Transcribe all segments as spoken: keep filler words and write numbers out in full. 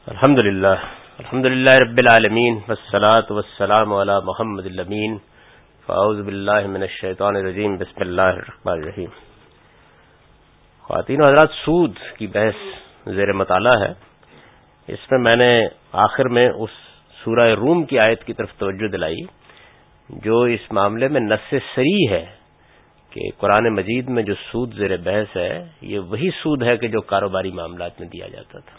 الحمدللہ الحمدللہ رب العالمین والصلاة والسلام علی محمد الامین فاعوذ باللہ من الشیطان الرجیم بسم اللہ الرحمن الرحیم. خواتین و حضرات، سود کی بحث زیر مطالعہ ہے. اس میں میں نے آخر میں اس سورہ روم کی آیت کی طرف توجہ دلائی جو اس معاملے میں نص صریح ہے کہ قرآن مجید میں جو سود زیر بحث ہے یہ وہی سود ہے کہ جو کاروباری معاملات میں دیا جاتا تھا.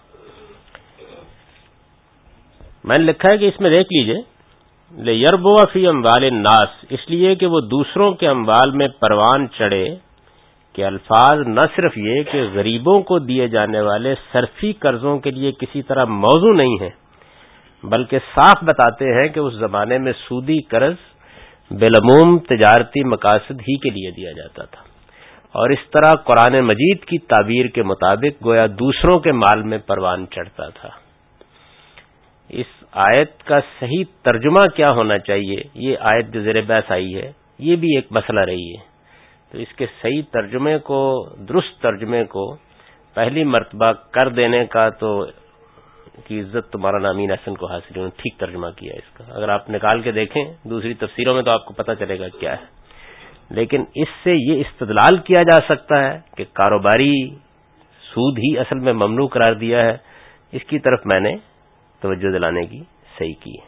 میں نے لکھا ہے کہ اس میں دیکھ لیجئے لِيَرْبُوَ فِي أَمْوَالِ النَّاسِ، اس لیے کہ وہ دوسروں کے اموال میں پروان چڑھے کہ الفاظ نہ صرف یہ کہ غریبوں کو دیے جانے والے صرفی قرضوں کے لیے کسی طرح موضوع نہیں ہیں، بلکہ صاف بتاتے ہیں کہ اس زمانے میں سودی قرض بالعموم تجارتی مقاصد ہی کے لیے دیا جاتا تھا، اور اس طرح قرآن مجید کی تعبیر کے مطابق گویا دوسروں کے مال میں پروان چڑھتا تھا. اس آیت کا صحیح ترجمہ کیا ہونا چاہیے، یہ آیت جو زیر بحث آئی ہے یہ بھی ایک مسئلہ رہی ہے. تو اس کے صحیح ترجمے کو، درست ترجمے کو پہلی مرتبہ کر دینے کا تو کی عزت تو مولانا امین احسن کو حاصل، انہوں نے ٹھیک ترجمہ کیا اس کا. اگر آپ نکال کے دیکھیں دوسری تفسیروں میں تو آپ کو پتہ چلے گا کیا ہے. لیکن اس سے یہ استدلال کیا جا سکتا ہے کہ کاروباری سود ہی اصل میں ممنوع قرار دیا ہے. اس کی طرف میں نے توجہ دلانے کی صحیح کی ہے.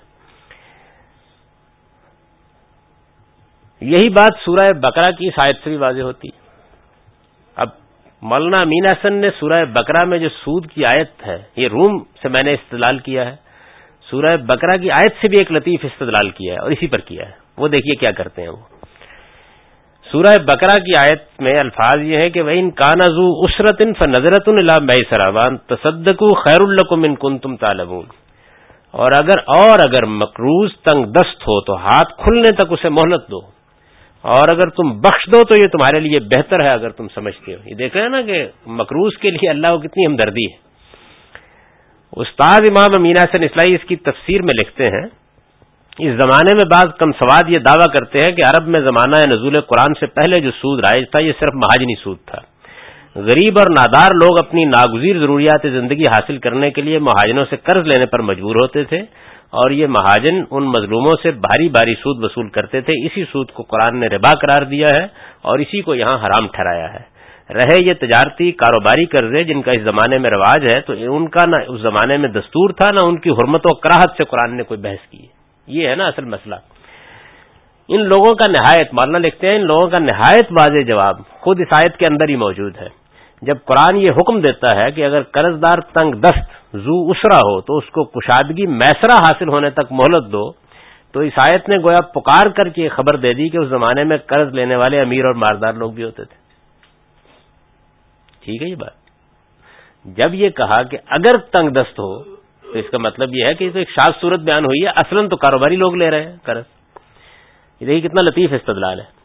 یہی بات سورہ بقرہ کی اس آیت سے بھی واضح ہوتی ہے. اب مولانا امین حسن نے سورہ بقرہ میں جو سود کی آیت ہے، یہ روم سے میں نے استدلال کیا ہے، سورہ بقرہ کی آیت سے بھی ایک لطیف استدلال کیا ہے اور اسی پر کیا ہے. وہ دیکھیے کیا کرتے ہیں. وہ سورہ بقرہ کی آیت میں الفاظ یہ ہے کہ وَإِن كَانَ ذُو عُسْرَةٍ فَنَظْرَةٌ إِلَىٰ مَيْسَرَةٍ وَأَن تَصَدَّقُوا خَيْرٌ لَّكُمْ إِن كُنتُمْ تَعْلَمُونَ. اور اگر اور اگر مقروض تنگ دست ہو تو ہاتھ کھلنے تک اسے مہلت دو، اور اگر تم بخش دو تو یہ تمہارے لیے بہتر ہے اگر تم سمجھتے ہو. یہ دیکھ رہے ہیں نا کہ مقروض کے لیے اللہ کو کتنی ہمدردی ہے. استاد امام امین حسن اصلاحی اس کی تفسیر میں لکھتے ہیں، اس زمانے میں بعض کم سواد یہ دعویٰ کرتے ہیں کہ عرب میں زمانہ نزول قرآن سے پہلے جو سود رائج تھا یہ صرف مہاجنی سود تھا. غریب اور نادار لوگ اپنی ناگزیر ضروریات زندگی حاصل کرنے کے لیے مہاجنوں سے قرض لینے پر مجبور ہوتے تھے، اور یہ مہاجن ان مظلوموں سے بھاری بھاری سود وصول کرتے تھے. اسی سود کو قرآن نے ربا قرار دیا ہے اور اسی کو یہاں حرام ٹھہرایا ہے. رہے یہ تجارتی کاروباری قرضے جن کا اس زمانے میں رواج ہے، تو ان کا نہ اس زمانے میں دستور تھا نہ ان کی حرمت و کراہت سے قرآن نے کوئی بحث کی. یہ ہے نا اصل مسئلہ. ان لوگوں کا نہایت، مولانا لکھتے ہیں، ان لوگوں کا نہایت واضح جواب خود اس آیت کے اندر ہی موجود ہے. جب قرآن یہ حکم دیتا ہے کہ اگر قرض دار تنگ دست ذو اسرا ہو تو اس کو کشادگی میسرہ حاصل ہونے تک مہلت دو، تو اس آیت نے گویا پکار کر کے خبر دے دی کہ اس زمانے میں قرض لینے والے امیر اور مالدار لوگ بھی ہوتے تھے. ٹھیک ہے یہ بات. جب یہ کہا کہ اگر تنگ دست ہو تو اس کا مطلب یہ ہے کہ یہ تو ایک شاذ صورت بیان ہوئی ہے، اصلاً تو کاروباری لوگ لے رہے ہیں قرض. یہ دیکھیے کتنا لطیف استدلال ہے.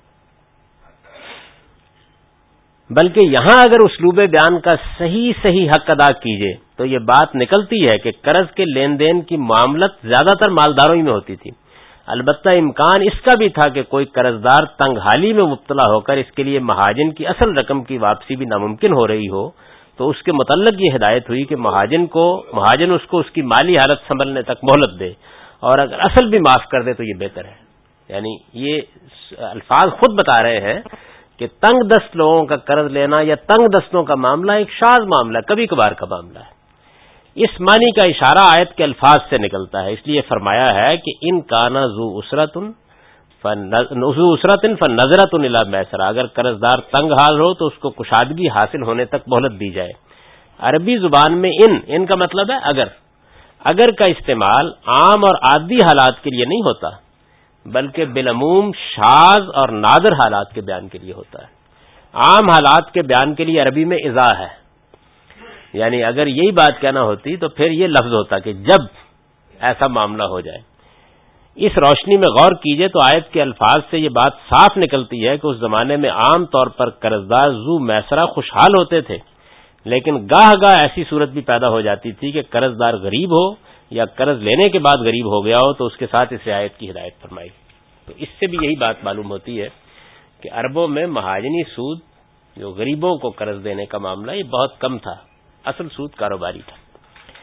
بلکہ یہاں اگر اسلوب بیان کا صحیح صحیح حق ادا کیجئے تو یہ بات نکلتی ہے کہ قرض کے لین دین کی معاملت زیادہ تر مالداروں ہی میں ہوتی تھی. البتہ امکان اس کا بھی تھا کہ کوئی قرض دار تنگ حالی میں مبتلا ہو کر اس کے لیے مہاجن کی اصل رقم کی واپسی بھی ناممکن ہو رہی ہو، تو اس کے متعلق یہ ہدایت ہوئی کہ مہاجن کو مہاجن اس کو اس کی مالی حالت سنبھلنے تک مہلت دے، اور اگر اصل بھی معاف کر دے تو یہ بہتر ہے. یعنی یہ الفاظ خود بتا رہے ہیں کہ تنگ دست لوگوں کا قرض لینا یا تنگ دستوں کا معاملہ ایک شاذ معاملہ، کبھی کبھار کا معاملہ ہے. اس معنی کا اشارہ آیت کے الفاظ سے نکلتا ہے. اس لیے فرمایا ہے کہ ان کانا ذو عسرۃ ذو عسرۃ فنظرۃ الی میسرہ، اگر قرض دار تنگ حال ہو تو اس کو کشادگی حاصل ہونے تک مہلت دی جائے. عربی زبان میں ان ان کا مطلب ہے اگر. اگر کا استعمال عام اور عادی حالات کے لیے نہیں ہوتا بلکہ بالعموم شاذ اور نادر حالات کے بیان کے لیے ہوتا ہے. عام حالات کے بیان کے لیے عربی میں اذا ہے، یعنی اگر یہی بات کہنا ہوتی تو پھر یہ لفظ ہوتا کہ جب ایسا معاملہ ہو جائے. اس روشنی میں غور کیجئے تو آیت کے الفاظ سے یہ بات صاف نکلتی ہے کہ اس زمانے میں عام طور پر قرضدار ذو میسرہ خوشحال ہوتے تھے، لیکن گاہ گاہ ایسی صورت بھی پیدا ہو جاتی تھی کہ قرض دار غریب ہو یا قرض لینے کے بعد غریب ہو گیا ہو تو اس کے ساتھ اس رعایت کی ہدایت فرمائی. تو اس سے بھی یہی بات معلوم ہوتی ہے کہ عربوں میں مہاجنی سود جو غریبوں کو قرض دینے کا معاملہ یہ بہت کم تھا، اصل سود کاروباری تھا.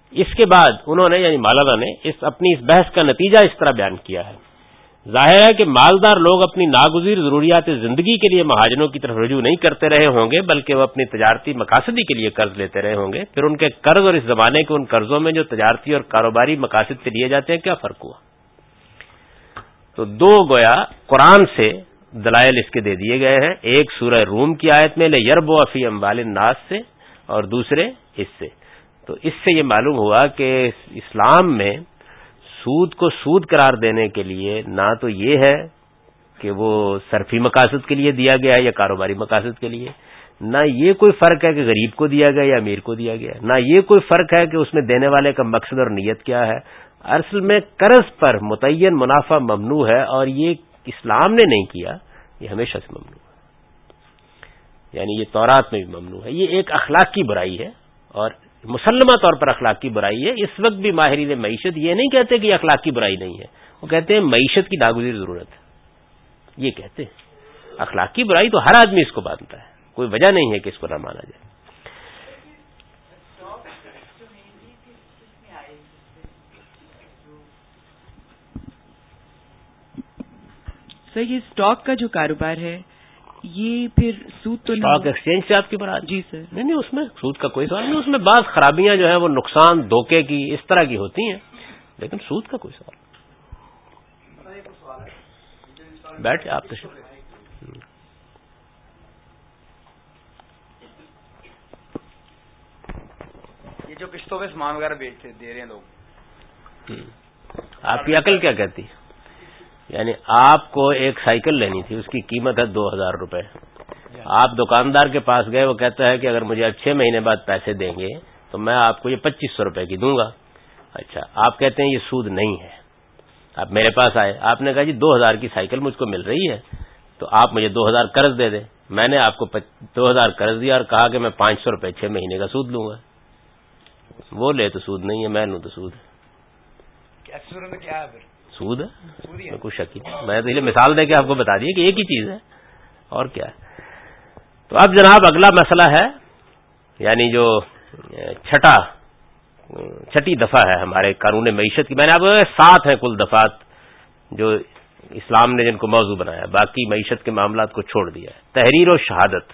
اس کے بعد انہوں نے یعنی مولانا نے اس اپنی اس بحث کا نتیجہ اس طرح بیان کیا ہے. ظاہر ہے کہ مالدار لوگ اپنی ناگزیر ضروریات زندگی کے لیے مہاجروں کی طرف رجوع نہیں کرتے رہے ہوں گے، بلکہ وہ اپنی تجارتی مقاصد کے لیے قرض لیتے رہے ہوں گے. پھر ان کے قرض اور اس زمانے کے ان قرضوں میں جو تجارتی اور کاروباری مقاصد کے لیے جاتے ہیں کیا فرق ہوا؟ تو دو گویا قرآن سے دلائل اس کے دے دیے گئے ہیں، ایک سورہ روم کی آیت میں لیربو فی اموال الناس سے اور دوسرے اس سے. تو اس سے یہ معلوم ہوا کہ اسلام میں سود کو سود قرار دینے کے لیے نہ تو یہ ہے کہ وہ صرفی مقاصد کے لیے دیا گیا ہے یا کاروباری مقاصد کے لیے، نہ یہ کوئی فرق ہے کہ غریب کو دیا گیا یا امیر کو دیا گیا، نہ یہ کوئی فرق ہے کہ اس میں دینے والے کا مقصد اور نیت کیا ہے. اصل میں قرض پر متعین منافع ممنوع ہے، اور یہ اسلام نے نہیں کیا، یہ ہمیشہ سے ممنوع ہے، یعنی یہ تورات میں بھی ممنوع ہے. یہ ایک اخلاقی برائی ہے اور مسلمہ طور پر اخلاقی برائی ہے. اس وقت بھی ماہرین معیشت یہ نہیں کہتے کہ یہ اخلاقی برائی نہیں ہے، وہ کہتے ہیں معیشت کی ناگزیر ضرورت ہے. یہ کہتے ہیں اخلاقی برائی تو ہر آدمی اس کو مانتا ہے، کوئی وجہ نہیں ہے کہ اس کو نہ مانا جائے. سر یہ اسٹاک کا جو کاروبار ہے یہ پھر سود تو اسٹاک ایکسچینج سے آپ کی بات؟ جی سر. نہیں نہیں، اس میں سود کا کوئی سوال نہیں. اس میں بعض خرابیاں جو ہیں وہ نقصان دھوکے کی اس طرح کی ہوتی ہیں، لیکن سود کا کوئی سوال نہیں. بیٹھ آپ تشریف. یہ جو قسطوں پہ سامان وغیرہ بیچتے دے رہے ہیں لوگ، آپ کی عقل کیا کہتی؟ یعنی آپ کو ایک سائیکل لینی تھی، اس کی قیمت ہے دو ہزار روپے. آپ دکاندار کے پاس گئے، وہ کہتا ہے کہ اگر مجھے اب چھ مہینے بعد پیسے دیں گے تو میں آپ کو یہ پچیس سو روپے کی دوں گا. اچھا، آپ کہتے ہیں یہ سود نہیں ہے. آپ میرے پاس آئے، آپ نے کہا جی دو ہزار کی سائیکل مجھ کو مل رہی ہے تو آپ مجھے دو ہزار قرض دے دیں. میں نے آپ کو دو ہزار قرض دیا اور کہا کہ میں پانچ سو روپے چھ مہینے کا سود لوں گا. وہ لے تو سود نہیں ہے، میں لوں تو سود ہے. کیا ہے سود ہے، کوئی شک ہی نہیں. میں تو یہ مثال دے کے آپ کو بتا دیا کہ ایک ہی چیز ہے اور کیا ہے. تو اب جناب اگلا مسئلہ ہے، یعنی جو چھٹا چھٹی دفعہ ہے ہمارے قانون معیشت کی. میں نے آپ کو سات ہیں کل دفعات جو اسلام نے جن کو موضوع بنایا، باقی معیشت کے معاملات کو چھوڑ دیا ہے. تحریر و شہادت،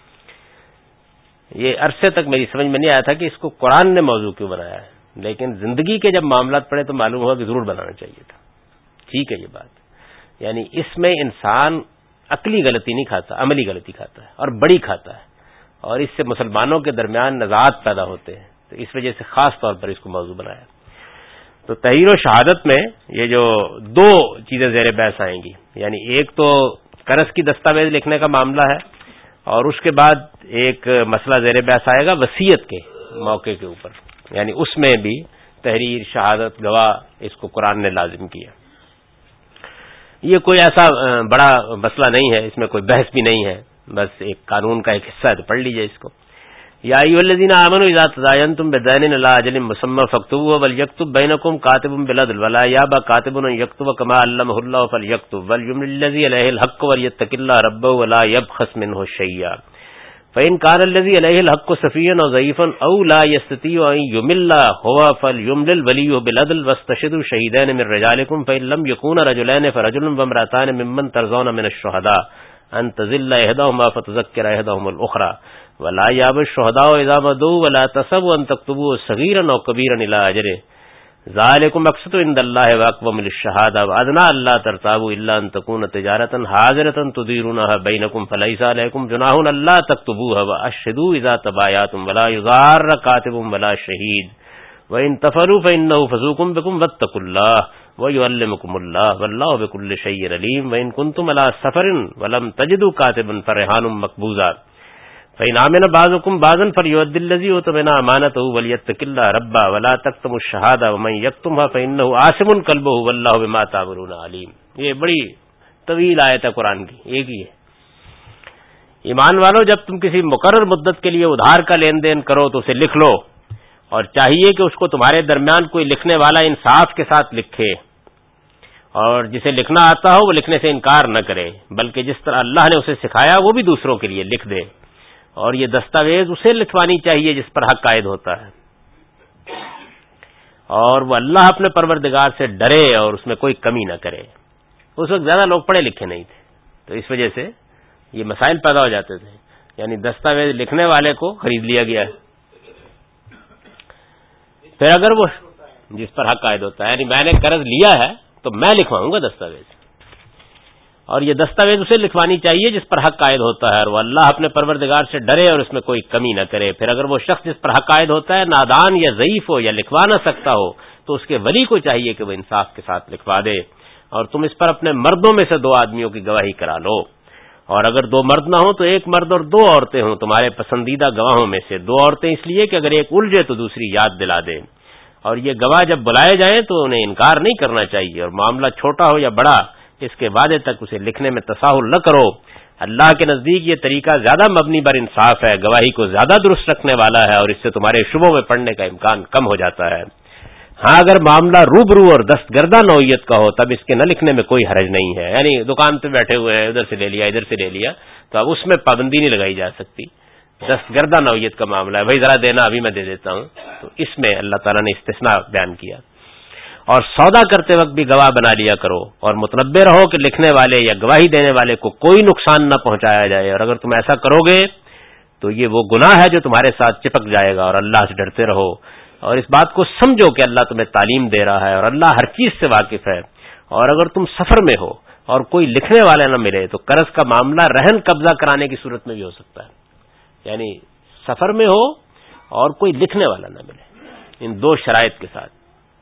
یہ عرصے تک میری سمجھ میں نہیں آیا تھا کہ اس کو قرآن نے موضوع کیوں بنایا ہے، لیکن زندگی کے جب معاملات پڑے تو معلوم ہوا کہ ضرور بنانا چاہیے تھا. ٹھیک ہے یہ بات، یعنی اس میں انسان عقلی غلطی نہیں کھاتا، عملی غلطی کھاتا ہے اور بڑی کھاتا ہے، اور اس سے مسلمانوں کے درمیان نزاعات پیدا ہوتے ہیں. تو اس وجہ سے خاص طور پر اس کو موضوع بنایا. تو تحریر و شہادت میں یہ جو دو چیزیں زیر بحث آئیں گی، یعنی ایک تو قرض کی دستاویز لکھنے کا معاملہ ہے، اور اس کے بعد ایک مسئلہ زیر بحث آئے گا وصیت کے موقع کے اوپر، یعنی اس میں بھی تحریر شہادت گواہ اس کو قرآن نے لازم کیا. یہ کوئی ایسا بڑا مسئلہ نہیں ہے، اس میں کوئی بحث بھی نہیں ہے، بس ایک قانون کا ایک حصہ ہے، تو پڑھ لیجئے اس کو. یا ایھا الذین آمنوا اذا تداینتم بدین الی اجل مسمى فاکتبوه وليکتب بینکم کاتب بالعدل ولا یابا کاتب ان یکتب کما علمہ اللہ فلیکتب ولیملل الذی علیہ الحق ولیتق اللہ ربہ ولا یبخس منہ شیئا فإن كان الذي عليه الحق سفيا أو ضعيفا أو لا يستطيع أن يمل هو فليملل وليه بالعدل واستشهدوا شهيدين من رجالكم فإن لم يكونا رجلين فرجل وامرأتان ممن ترضون من الشهداء أن تضل إحداهما فتذكر إحداهما الأخرى ولا يأبى الشهداء إذا ما دعوا ولا تحسبوا أن تكتبوه صغيرا أو كبيرا إلى أجله ذلكم أقسط عند الله وأقوم للشهادة وأدنى ألا ترتابوا إلا أن تكون تجارة حاضرة تديرونها بينكم فليس عليكم جناح ألا تكتبوها وأشهدوا إذا تبايعتم ولا يضار كاتب ولا شهيد وإن تفعلوا فإنه فسوق بكم واتقوا الله ويعلمكم الله والله بكل شيء عليم وإن كنتم على سفر ولم تجدوا كاتبا فرهان مقبوضا فإن آمن بعضكم بعضا فليؤدي الذي أؤتمن أمانته وليتق الله ربه ولا تكتموا الشهادة ومن يكتمها فإنه آثم قلبه والله بما تعملون عليم. یہ بڑی طویل آیت ہے قرآن کی، ایک ہی ہے. ایمان والو، جب تم کسی مقرر مدت کے لیے ادھار کا لین دین کرو تو اسے لکھ لو، اور چاہیے کہ اس کو تمہارے درمیان کوئی لکھنے والا انصاف کے ساتھ لکھے، اور جسے لکھنا آتا ہو وہ لکھنے سے انکار نہ کرے، بلکہ جس طرح اللہ نے اسے سکھایا وہ بھی دوسروں کے لیے لکھ دے، اور یہ دستاویز اسے لکھوانی چاہیے جس پر حق عائد ہوتا ہے. اور وہ اللہ اپنے پروردگار سے ڈرے اور اس میں کوئی کمی نہ کرے. اس وقت زیادہ لوگ پڑھے لکھے نہیں تھے، تو اس وجہ سے یہ مسائل پیدا ہو جاتے تھے. یعنی دستاویز لکھنے والے کو خرید لیا گیا ہے. پھر اگر وہ جس پر حق عائد ہوتا ہے، یعنی میں نے قرض لیا ہے تو میں لکھواؤں گا دستاویز، اور یہ دستاویز اسے لکھوانی چاہیے جس پر حق عائد ہوتا ہے، اور وہ اللہ اپنے پروردگار سے ڈرے اور اس میں کوئی کمی نہ کرے. پھر اگر وہ شخص جس پر حق عائد ہوتا ہے نادان یا ضعیف ہو یا لکھوا نہ سکتا ہو تو اس کے ولی کو چاہیے کہ وہ انصاف کے ساتھ لکھوا دے، اور تم اس پر اپنے مردوں میں سے دو آدمیوں کی گواہی کرا لو. اور اگر دو مرد نہ ہوں تو ایک مرد اور دو عورتیں ہوں تمہارے پسندیدہ گواہوں میں سے. دو عورتیں اس لیے کہ اگر ایک الجھے تو دوسری یاد دلا دے. اور یہ گواہ جب بلائے جائیں تو انہیں انکار نہیں کرنا چاہیے، اور معاملہ چھوٹا ہو یا بڑا اس کے وعدے تک اسے لکھنے میں تساہل نہ کرو. اللہ کے نزدیک یہ طریقہ زیادہ مبنی بر انصاف ہے، گواہی کو زیادہ درست رکھنے والا ہے، اور اس سے تمہارے شبوں میں پڑنے کا امکان کم ہو جاتا ہے. ہاں اگر معاملہ روبرو اور دستگردہ نوعیت کا ہو تب اس کے نہ لکھنے میں کوئی حرج نہیں ہے. یعنی دکان پہ بیٹھے ہوئے ہیں، ادھر سے لے لیا ادھر سے لے لیا، تو اب اس میں پابندی نہیں لگائی جا سکتی. دستگردہ نوعیت کا معاملہ ہے، بھائی ذرا دینا ابھی میں دے دیتا ہوں، تو اس میں اللہ تعالیٰ نے استثناء بیان کیا. اور سودا کرتے وقت بھی گواہ بنا لیا کرو، اور متنبہ رہو کہ لکھنے والے یا گواہی دینے والے کو کوئی نقصان نہ پہنچایا جائے. اور اگر تم ایسا کرو گے تو یہ وہ گناہ ہے جو تمہارے ساتھ چپک جائے گا. اور اللہ سے ڈرتے رہو، اور اس بات کو سمجھو کہ اللہ تمہیں تعلیم دے رہا ہے، اور اللہ ہر چیز سے واقف ہے. اور اگر تم سفر میں ہو اور کوئی لکھنے والا نہ ملے تو قرض کا معاملہ رہن قبضہ کرانے کی صورت میں بھی ہو سکتا ہے. یعنی سفر میں ہو اور کوئی لکھنے والا نہ ملے، ان دو شرائط کے ساتھ.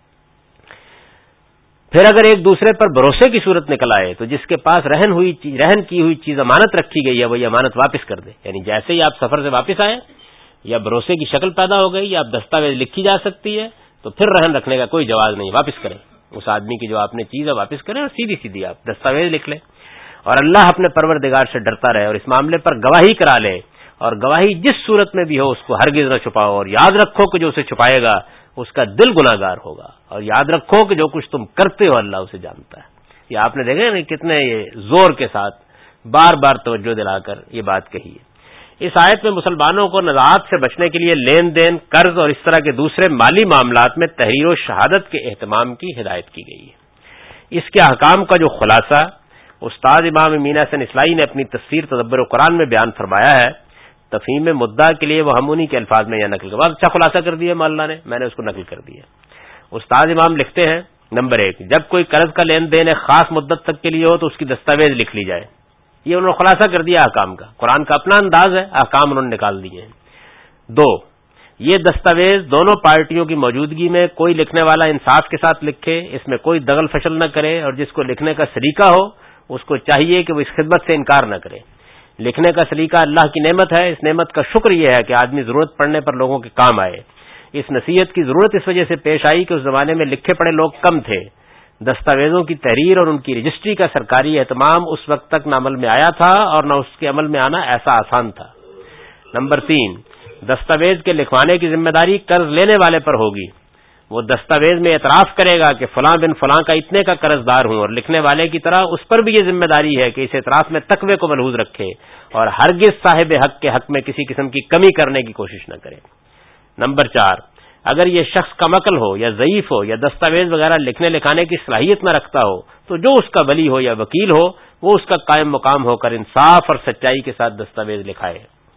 پھر اگر ایک دوسرے پر بھروسے کی صورت نکل آئے تو جس کے پاس رہن ہوئی رہن کی ہوئی چیز امانت رکھی گئی ہے وہی امانت واپس کر دے. یعنی جیسے ہی آپ سفر سے واپس آئے یا بھروسے کی شکل پیدا ہو گئی یا آپ دستاویز لکھی جا سکتی ہے تو پھر رہن رکھنے کا کوئی جواز نہیں، واپس کریں اس آدمی کی جو آپ نے چیز ہے واپس کریں، اور سیدھی سیدھی آپ دستاویز لکھ لیں. اور اللہ اپنے پروردگار سے ڈرتا رہے اور اس معاملے پر گواہی کرا لے، اور گواہی جس صورت میں بھی ہو اس کو ہرگز نہ چھپاؤ. اور یاد رکھو کہ جو اسے چھپائے گا اس کا دل گناہگار ہوگا، اور یاد رکھو کہ جو کچھ تم کرتے ہو اللہ اسے جانتا ہے. یہ آپ نے دیکھا نا کتنے یہ زور کے ساتھ بار بار توجہ دلا کر یہ بات کہی ہے. اس آیت میں مسلمانوں کو نزاعت سے بچنے کے لیے لین دین، قرض اور اس طرح کے دوسرے مالی معاملات میں تحریر و شہادت کے اہتمام کی ہدایت کی گئی ہے. اس کے احکام کا جو خلاصہ استاد امام مینا حسن اصلاحی نے اپنی تفسیر تدبر قرآن میں بیان فرمایا ہے، تفہیم مدعا کے لیے وہ ہم انہی کے الفاظ میں یا نقل کر بہت اچھا خلاصہ کر دیا مولانا نے، میں نے اس کو نقل کر دیا. استاد امام لکھتے ہیں نمبر ایک، جب کوئی قرض کا لین دین ایک خاص مدت تک کے لیے ہو تو اس کی دستاویز لکھ لی جائے. یہ انہوں نے خلاصہ کر دیا احکام کا، قرآن کا اپنا انداز ہے، احکام انہوں نے نکال دیے ہیں. دو، یہ دستاویز دونوں پارٹیوں کی موجودگی میں کوئی لکھنے والا انصاف کے ساتھ لکھے، اس میں کوئی دغل فشل نہ کرے، اور جس کو لکھنے کا سلیقہ ہو اس کو چاہیے کہ وہ اس خدمت سے انکار نہ کرے. لکھنے کا سلیقہ اللہ کی نعمت ہے، اس نعمت کا شکر یہ ہے کہ آدمی ضرورت پڑنے پر لوگوں کے کام آئے. اس نصیحت کی ضرورت اس وجہ سے پیش آئی کہ اس زمانے میں لکھے پڑھے لوگ کم تھے. دستاویزوں کی تحریر اور ان کی رجسٹری کا سرکاری اہتمام اس وقت تک نہ عمل میں آیا تھا، اور نہ اس کے عمل میں آنا ایسا آسان تھا. نمبر تین، دستاویز کے لکھوانے کی ذمہ داری قرض لینے والے پر ہوگی. وہ دستاویز میں اعتراف کرے گا کہ فلاں بن فلاں کا اتنے کا قرض دار ہوں، اور لکھنے والے کی طرح اس پر بھی یہ ذمہ داری ہے کہ اس اعتراف میں تقوی کو ملحوظ رکھے اور ہرگز صاحب حق کے حق میں کسی قسم کی کمی کرنے کی کوشش نہ کرے. نمبر چار، اگر یہ شخص کم عقل ہو یا ضعیف ہو یا دستاویز وغیرہ لکھنے لکھانے کی صلاحیت نہ رکھتا ہو تو جو اس کا ولی ہو یا وکیل ہو وہ اس کا قائم مقام ہو کر انصاف اور سچائی کے ساتھ دستاویز لکھائے.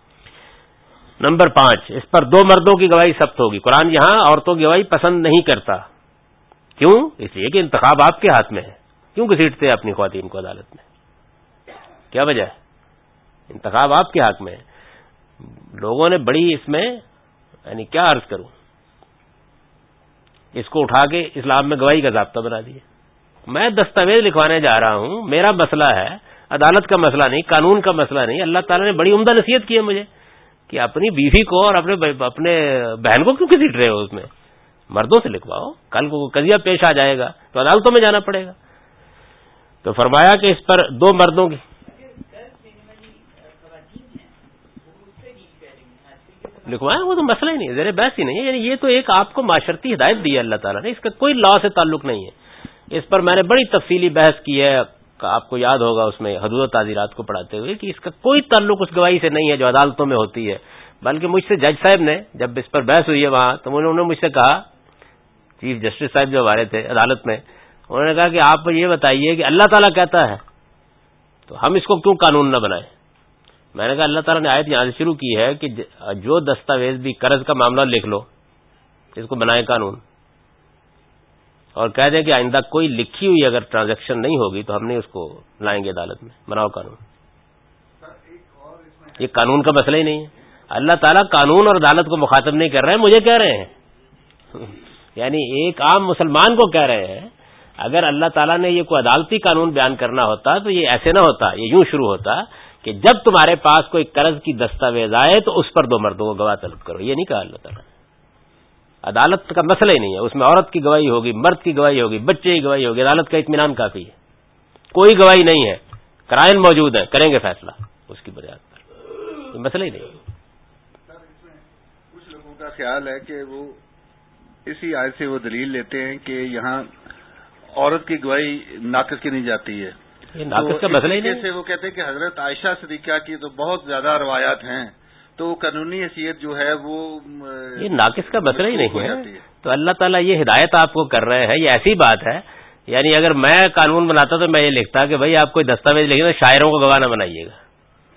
نمبر پانچ، اس پر دو مردوں کی گواہی ثبت ہوگی. قرآن یہاں عورتوں کی گواہی پسند نہیں کرتا. کیوں؟ اس لیے کہ انتخاب آپ کے ہاتھ میں ہے. کیوں گھسیٹتے اپنی خواتین کو عدالت میں؟ کیا وجہ ہے؟ انتخاب آپ کے حق میں ہے. لوگوں نے بڑی اس میں یعنی کیا عرض کروں، اس کو اٹھا کے اسلام میں گواہی کا ضابطہ بنا دیا. میں دستاویز لکھوانے جا رہا ہوں، میرا مسئلہ ہے، عدالت کا مسئلہ نہیں، قانون کا مسئلہ نہیں. اللہ تعالیٰ نے بڑی عمدہ نصیحت کی ہے مجھے کہ اپنی بیوی کو اور اپنے اپنے بہن کو کیوں گھسیٹ رہے ہو؟ اس میں مردوں سے لکھواؤ، کل کو قضیہ پیش آ جائے گا تو عدالتوں میں جانا پڑے گا. تو فرمایا کہ اس پر دو مردوں کی لکھوائیں، وہ تو مسئلہ ہی نہیں ہے، زیر بحث ہی نہیں ہے. یعنی یہ تو ایک آپ کو معاشرتی ہدایت دی ہے اللہ تعالیٰ نے، اس کا کوئی لا سے تعلق نہیں ہے. اس پر میں نے بڑی تفصیلی بحث کی ہے، آپ کو یاد ہوگا اس میں حدود و تعزیرات کو پڑھاتے ہوئے کہ اس کا کوئی تعلق اس گواہی سے نہیں ہے جو عدالتوں میں ہوتی ہے. بلکہ مجھ سے جج صاحب نے جب اس پر بحث ہوئی ہے وہاں تو انہوں نے مجھ سے کہا چیف جسٹس صاحب جو ہمارے تھے عدالت میں، انہوں نے کہا کہ آپ یہ بتائیے کہ اللہ تعالیٰ کہتا ہے تو ہم اس کو کیوں قانون نہ بنائیں؟ میں نے کہا اللہ تعالیٰ نے آیت یہاں سے شروع کی ہے کہ جو دستاویز بھی قرض کا معاملہ لکھ لو اس کو بنائیں قانون، اور کہہ دیں کہ آئندہ کوئی لکھی ہوئی اگر ٹرانزیکشن نہیں ہوگی تو ہم نہیں اس کو لائیں گے عدالت میں، بناؤ قانون۔ یہ قانون کا مسئلہ ہی نہیں ہے، اللہ تعالیٰ قانون اور عدالت کو مخاطب نہیں کر رہے ہیں، مجھے کہہ رہے ہیں یعنی ایک عام مسلمان کو کہہ رہے ہیں۔ اگر اللہ تعالیٰ نے یہ کوئی عدالتی قانون بیان کرنا ہوتا تو یہ ایسے نہ ہوتا، یہ یوں شروع ہوتا کہ جب تمہارے پاس کوئی قرض کی دستاویز آئے تو اس پر دو مردوں کو گواہ طلب کرو، یہ نہیں کہا اللہ تعالیٰ۔ عدالت کا مسئلہ ہی نہیں ہے، اس میں عورت کی گواہی ہوگی، مرد کی گواہی ہوگی، بچے کی گواہی ہوگی، عدالت کا اطمینان کافی ہے۔ کوئی گواہی نہیں ہے، قرائن موجود ہیں، کریں گے فیصلہ اس کی بنیاد پر، یہ مسئلہ ہی نہیں ہے۔ کچھ لوگوں کا خیال ہے کہ وہ اسی آیت سے وہ دلیل لیتے ہیں کہ یہاں عورت کی گواہی ناقص کی نہیں جاتی ہے، یہ ناقص کا مسئلہ ہی نہیں ہے۔ وہ کہتے ہیں کہ حضرت عائشہ صدیقہ کی تو بہت زیادہ روایات ہیں، تو قانونی حیثیت جو ہے وہ یہ ناقص کا مسئلہ ہی نہیں ہے۔ تو اللہ تعالیٰ یہ ہدایت آپ کو کر رہے ہیں، یہ ایسی بات ہے، یعنی اگر میں قانون بناتا تو میں یہ لکھتا کہ بھائی آپ کوئی دستاویز لکھیں تو شاعروں کو گواہ نہ بنائیے گا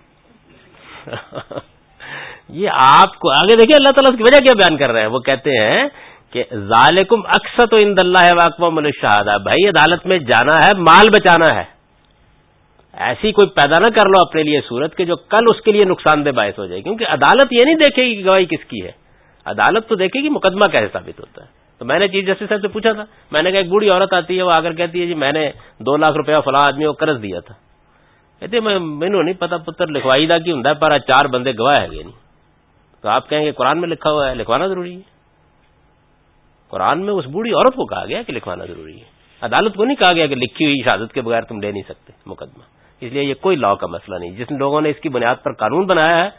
یہ آپ کو آگے دیکھیے اللہ تعالیٰ اس کی وجہ کیا بیان کر رہے ہیں، وہ کہتے ہیں کہ ذالکم اقسط عند اللہ واقوم للشہادہ، بھائی عدالت میں جانا ہے، مال بچانا ہے، ایسی کوئی پیدا نہ کر لو اپنے لیے صورت کہ جو کل اس کے لیے نقصان دہ باعث ہو جائے، کیونکہ عدالت یہ نہیں دیکھے گی کہ گواہی کس کی ہے، عدالت تو دیکھے گی مقدمہ کیسے ثابت ہوتا ہے۔ تو میں نے چیف جسٹس صاحب سے پوچھا تھا، میں نے کہا ایک بوڑھی عورت آتی ہے، وہ آ کر کہتی ہے جی میں نے دو لاکھ روپیہ فلاں آدمی کو قرض دیا تھا، کہتے میں مینوں نہیں پتا پتر لکھوائی دا کی ہوں پر چار بندے گواہ ہے گے نہیں، تو آپ کہیں گے قرآن میں لکھا ہوا ہے لکھوانا ضروری ہے، قرآن میں اس بوڑھی عورت کو کہا گیا کہ لکھوانا ضروری ہے، عدالت کو نہیں کہا گیا کہ لکھی ہوئی شہادت کے بغیر تم لے نہیں سکتے مقدمہ۔ اس لیے یہ کوئی لا کا مسئلہ نہیں، جس لوگوں نے اس کی بنیاد پر قانون بنایا ہے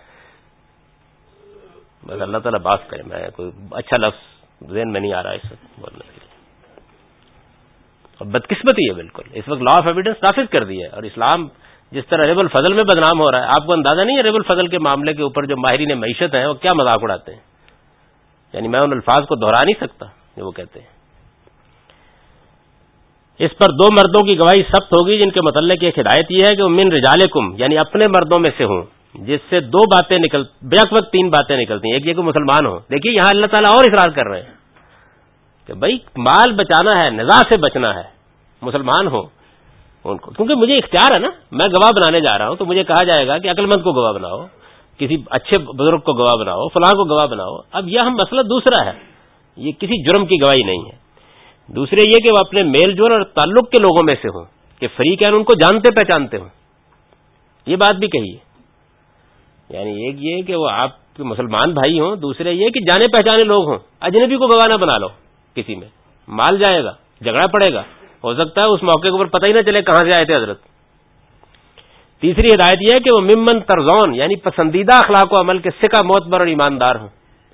بس اللہ تعالیٰ معاف کرے، میں کوئی اچھا لفظ ذہن میں نہیں آ رہا اس وقت بولنے کے لیے، اور بدقسمتی ہے بالکل، اس وقت لا آف ایویڈنس نافذ کر دی ہے، اور اسلام جس طرح ریب الفضل میں بدنام ہو رہا ہے، آپ کو اندازہ نہیں ہے ریب الفضل کے معاملے کے اوپر جو ماہرین معیشت ہیں وہ کیا مذاق اڑاتے ہیں، یعنی میں ان الفاظ کو دہرا نہیں سکتا جو وہ کہتے ہیں۔ اس پر دو مردوں کی گواہی ثبت ہوگی جن کے متعلق ایک ہدایت یہ ہے کہ وہ من رجالکم یعنی اپنے مردوں میں سے ہوں، جس سے دو باتیں نکل بیک وقت تین باتیں نکلتی ہیں، ایک یہ کہ مسلمان ہو۔ دیکھیے یہاں اللہ تعالیٰ اور اصرار کر رہے ہیں کہ بھائی مال بچانا ہے، نزاع سے بچنا ہے، مسلمان ہو ان کو، کیونکہ مجھے اختیار ہے نا، میں گواہ بنانے جا رہا ہوں تو مجھے کہا جائے گا کہ عقل مند کو گواہ بناؤ، کسی اچھے بزرگ کو گواہ بناؤ، فلاں کو گواہ بناؤ۔ اب یہ ہم مسئلہ دوسرا ہے، یہ کسی جرم کی گواہی نہیں ہے۔ دوسرے یہ کہ وہ اپنے میل جول اور تعلق کے لوگوں میں سے ہوں، کہ فریقین ان کو جانتے پہچانتے ہوں، یہ بات بھی کہی ہے، یعنی ایک یہ کہ وہ آپ کے مسلمان بھائی ہوں، دوسرے یہ کہ جانے پہچانے لوگ ہوں، اجنبی کو گواہ نہ بنا لو، کسی میں مال جائے گا، جھگڑا پڑے گا، ہو سکتا ہے اس موقع کے اوپر پتہ ہی نہ چلے کہاں سے آئے تھے حضرت۔ تیسری ہدایت یہ ہے کہ وہ ممن ترزون یعنی پسندیدہ اخلاق و عمل کے ثقہ معتبر اور ایماندار ہوں۔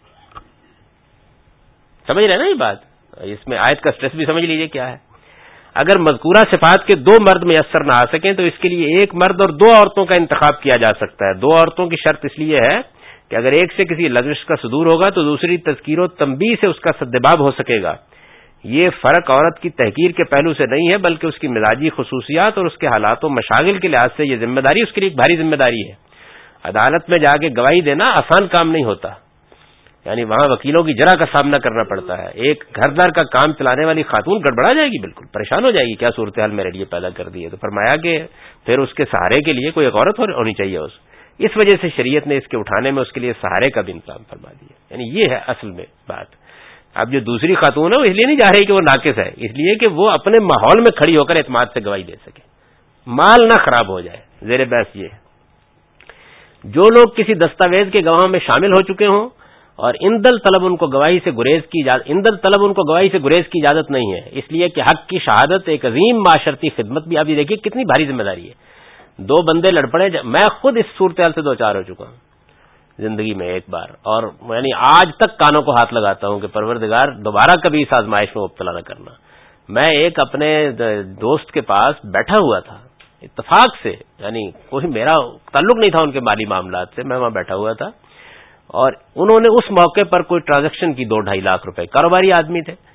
سمجھ رہے ہیں نا یہ بات، اس میں آیت کا سٹریس بھی سمجھ لیجئے کیا ہے۔ اگر مذکورہ صفات کے دو مرد میسر نہ آ سکیں تو اس کے لیے ایک مرد اور دو عورتوں کا انتخاب کیا جا سکتا ہے۔ دو عورتوں کی شرط اس لیے ہے کہ اگر ایک سے کسی لغزش کا صدور ہوگا تو دوسری تذکیر و تنبیہ سے اس کا سدباب ہو سکے گا۔ یہ فرق عورت کی تحقیر کے پہلو سے نہیں ہے بلکہ اس کی مزاجی خصوصیات اور اس کے حالات و مشاغل کے لحاظ سے یہ ذمہ داری اس کے لیے ایک بھاری ذمہ داری ہے۔ عدالت میں جا کے گواہی دینا آسان کام نہیں ہوتا، یعنی وہاں وکیلوں کی جرح کا سامنا کرنا پڑتا ہے۔ ایک گھر دار کا کام چلانے والی خاتون گڑبڑا جائے گی، بالکل پریشان ہو جائے گی، کیا صورتحال میرے لیے پیدا کر دی ہے۔ تو فرمایا کہ پھر اس کے سہارے کے لیے کوئی ایک عورت ہونی چاہیے، اس اس وجہ سے شریعت نے اس کے اٹھانے میں اس کے لیے سہارے کا بھی انتظام فرما دیا، یعنی یہ ہے اصل میں بات۔ اب جو دوسری خاتون ہے وہ اس لیے نہیں جا رہی کہ وہ ناقص ہے، اس لیے کہ وہ اپنے ماحول میں کھڑی ہو کر اعتماد سے گواہی دے سکے، مال نہ خراب ہو جائے۔ زیر بحث یہ ہے جو لوگ کسی دستاویز کے گواہوں میں شامل ہو چکے ہوں اور اندل طلب ان کو گواہی سے گریز کی اجازت اندل طلب ان کو گواہی سے گریز کی اجازت نہیں ہے، اس لیے کہ حق کی شہادت ایک عظیم معاشرتی خدمت بھی، آپ یہ دیکھیے کتنی بھاری ذمہ داری ہے۔ دو بندے لڑ پڑے، میں خود اس صورتحال سے دو چار ہو چکا ہوں زندگی میں ایک بار، اور یعنی آج تک کانوں کو ہاتھ لگاتا ہوں کہ پروردگار دوبارہ کبھی اس آزمائش میں مبتلا نہ کرنا۔ میں ایک اپنے دوست کے پاس بیٹھا ہوا تھا اتفاق سے، یعنی کوئی میرا تعلق نہیں تھا ان کے مالی معاملات سے، میں وہاں بیٹھا ہوا تھا اور انہوں نے اس موقع پر کوئی ٹرانزیکشن کی دو ڈھائی لاکھ روپے، کاروباری آدمی تھے،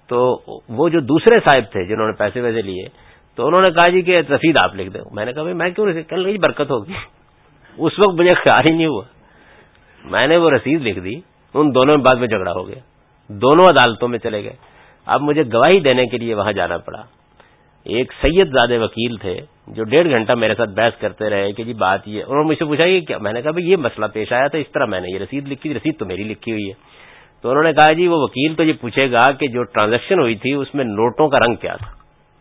تو وہ جو دوسرے صاحب تھے جنہوں نے پیسے ویسے لیے تو انہوں نے کہا جی کہ رسید آپ لکھ دیں. میں نے کہا بھائی میں کیوں رسید, کل نہیں برکت ہوگی. اس وقت مجھے خیال ہی نہیں ہوا, میں نے وہ رسید لکھ دی. ان دونوں میں بعد میں جھگڑا ہو گیا, دونوں عدالتوں میں چلے گئے. اب مجھے گواہی دینے کے لیے وہاں جانا پڑا. ایک سید زادے وکیل تھے جو ڈیڑھ گھنٹہ میرے ساتھ بحث کرتے رہے کہ جی بات یہ, انہوں نے مجھ سے پوچھا یہ کیا. میں نے کہا بھائی یہ مسئلہ پیش آیا تھا, اس طرح میں نے یہ رسید لکھی, رسید تو میری لکھی ہوئی ہے. تو انہوں نے کہا جی وہ وکیل تو یہ پوچھے گا کہ جو ٹرانزیکشن ہوئی تھی اس میں نوٹوں کا رنگ کیا تھا,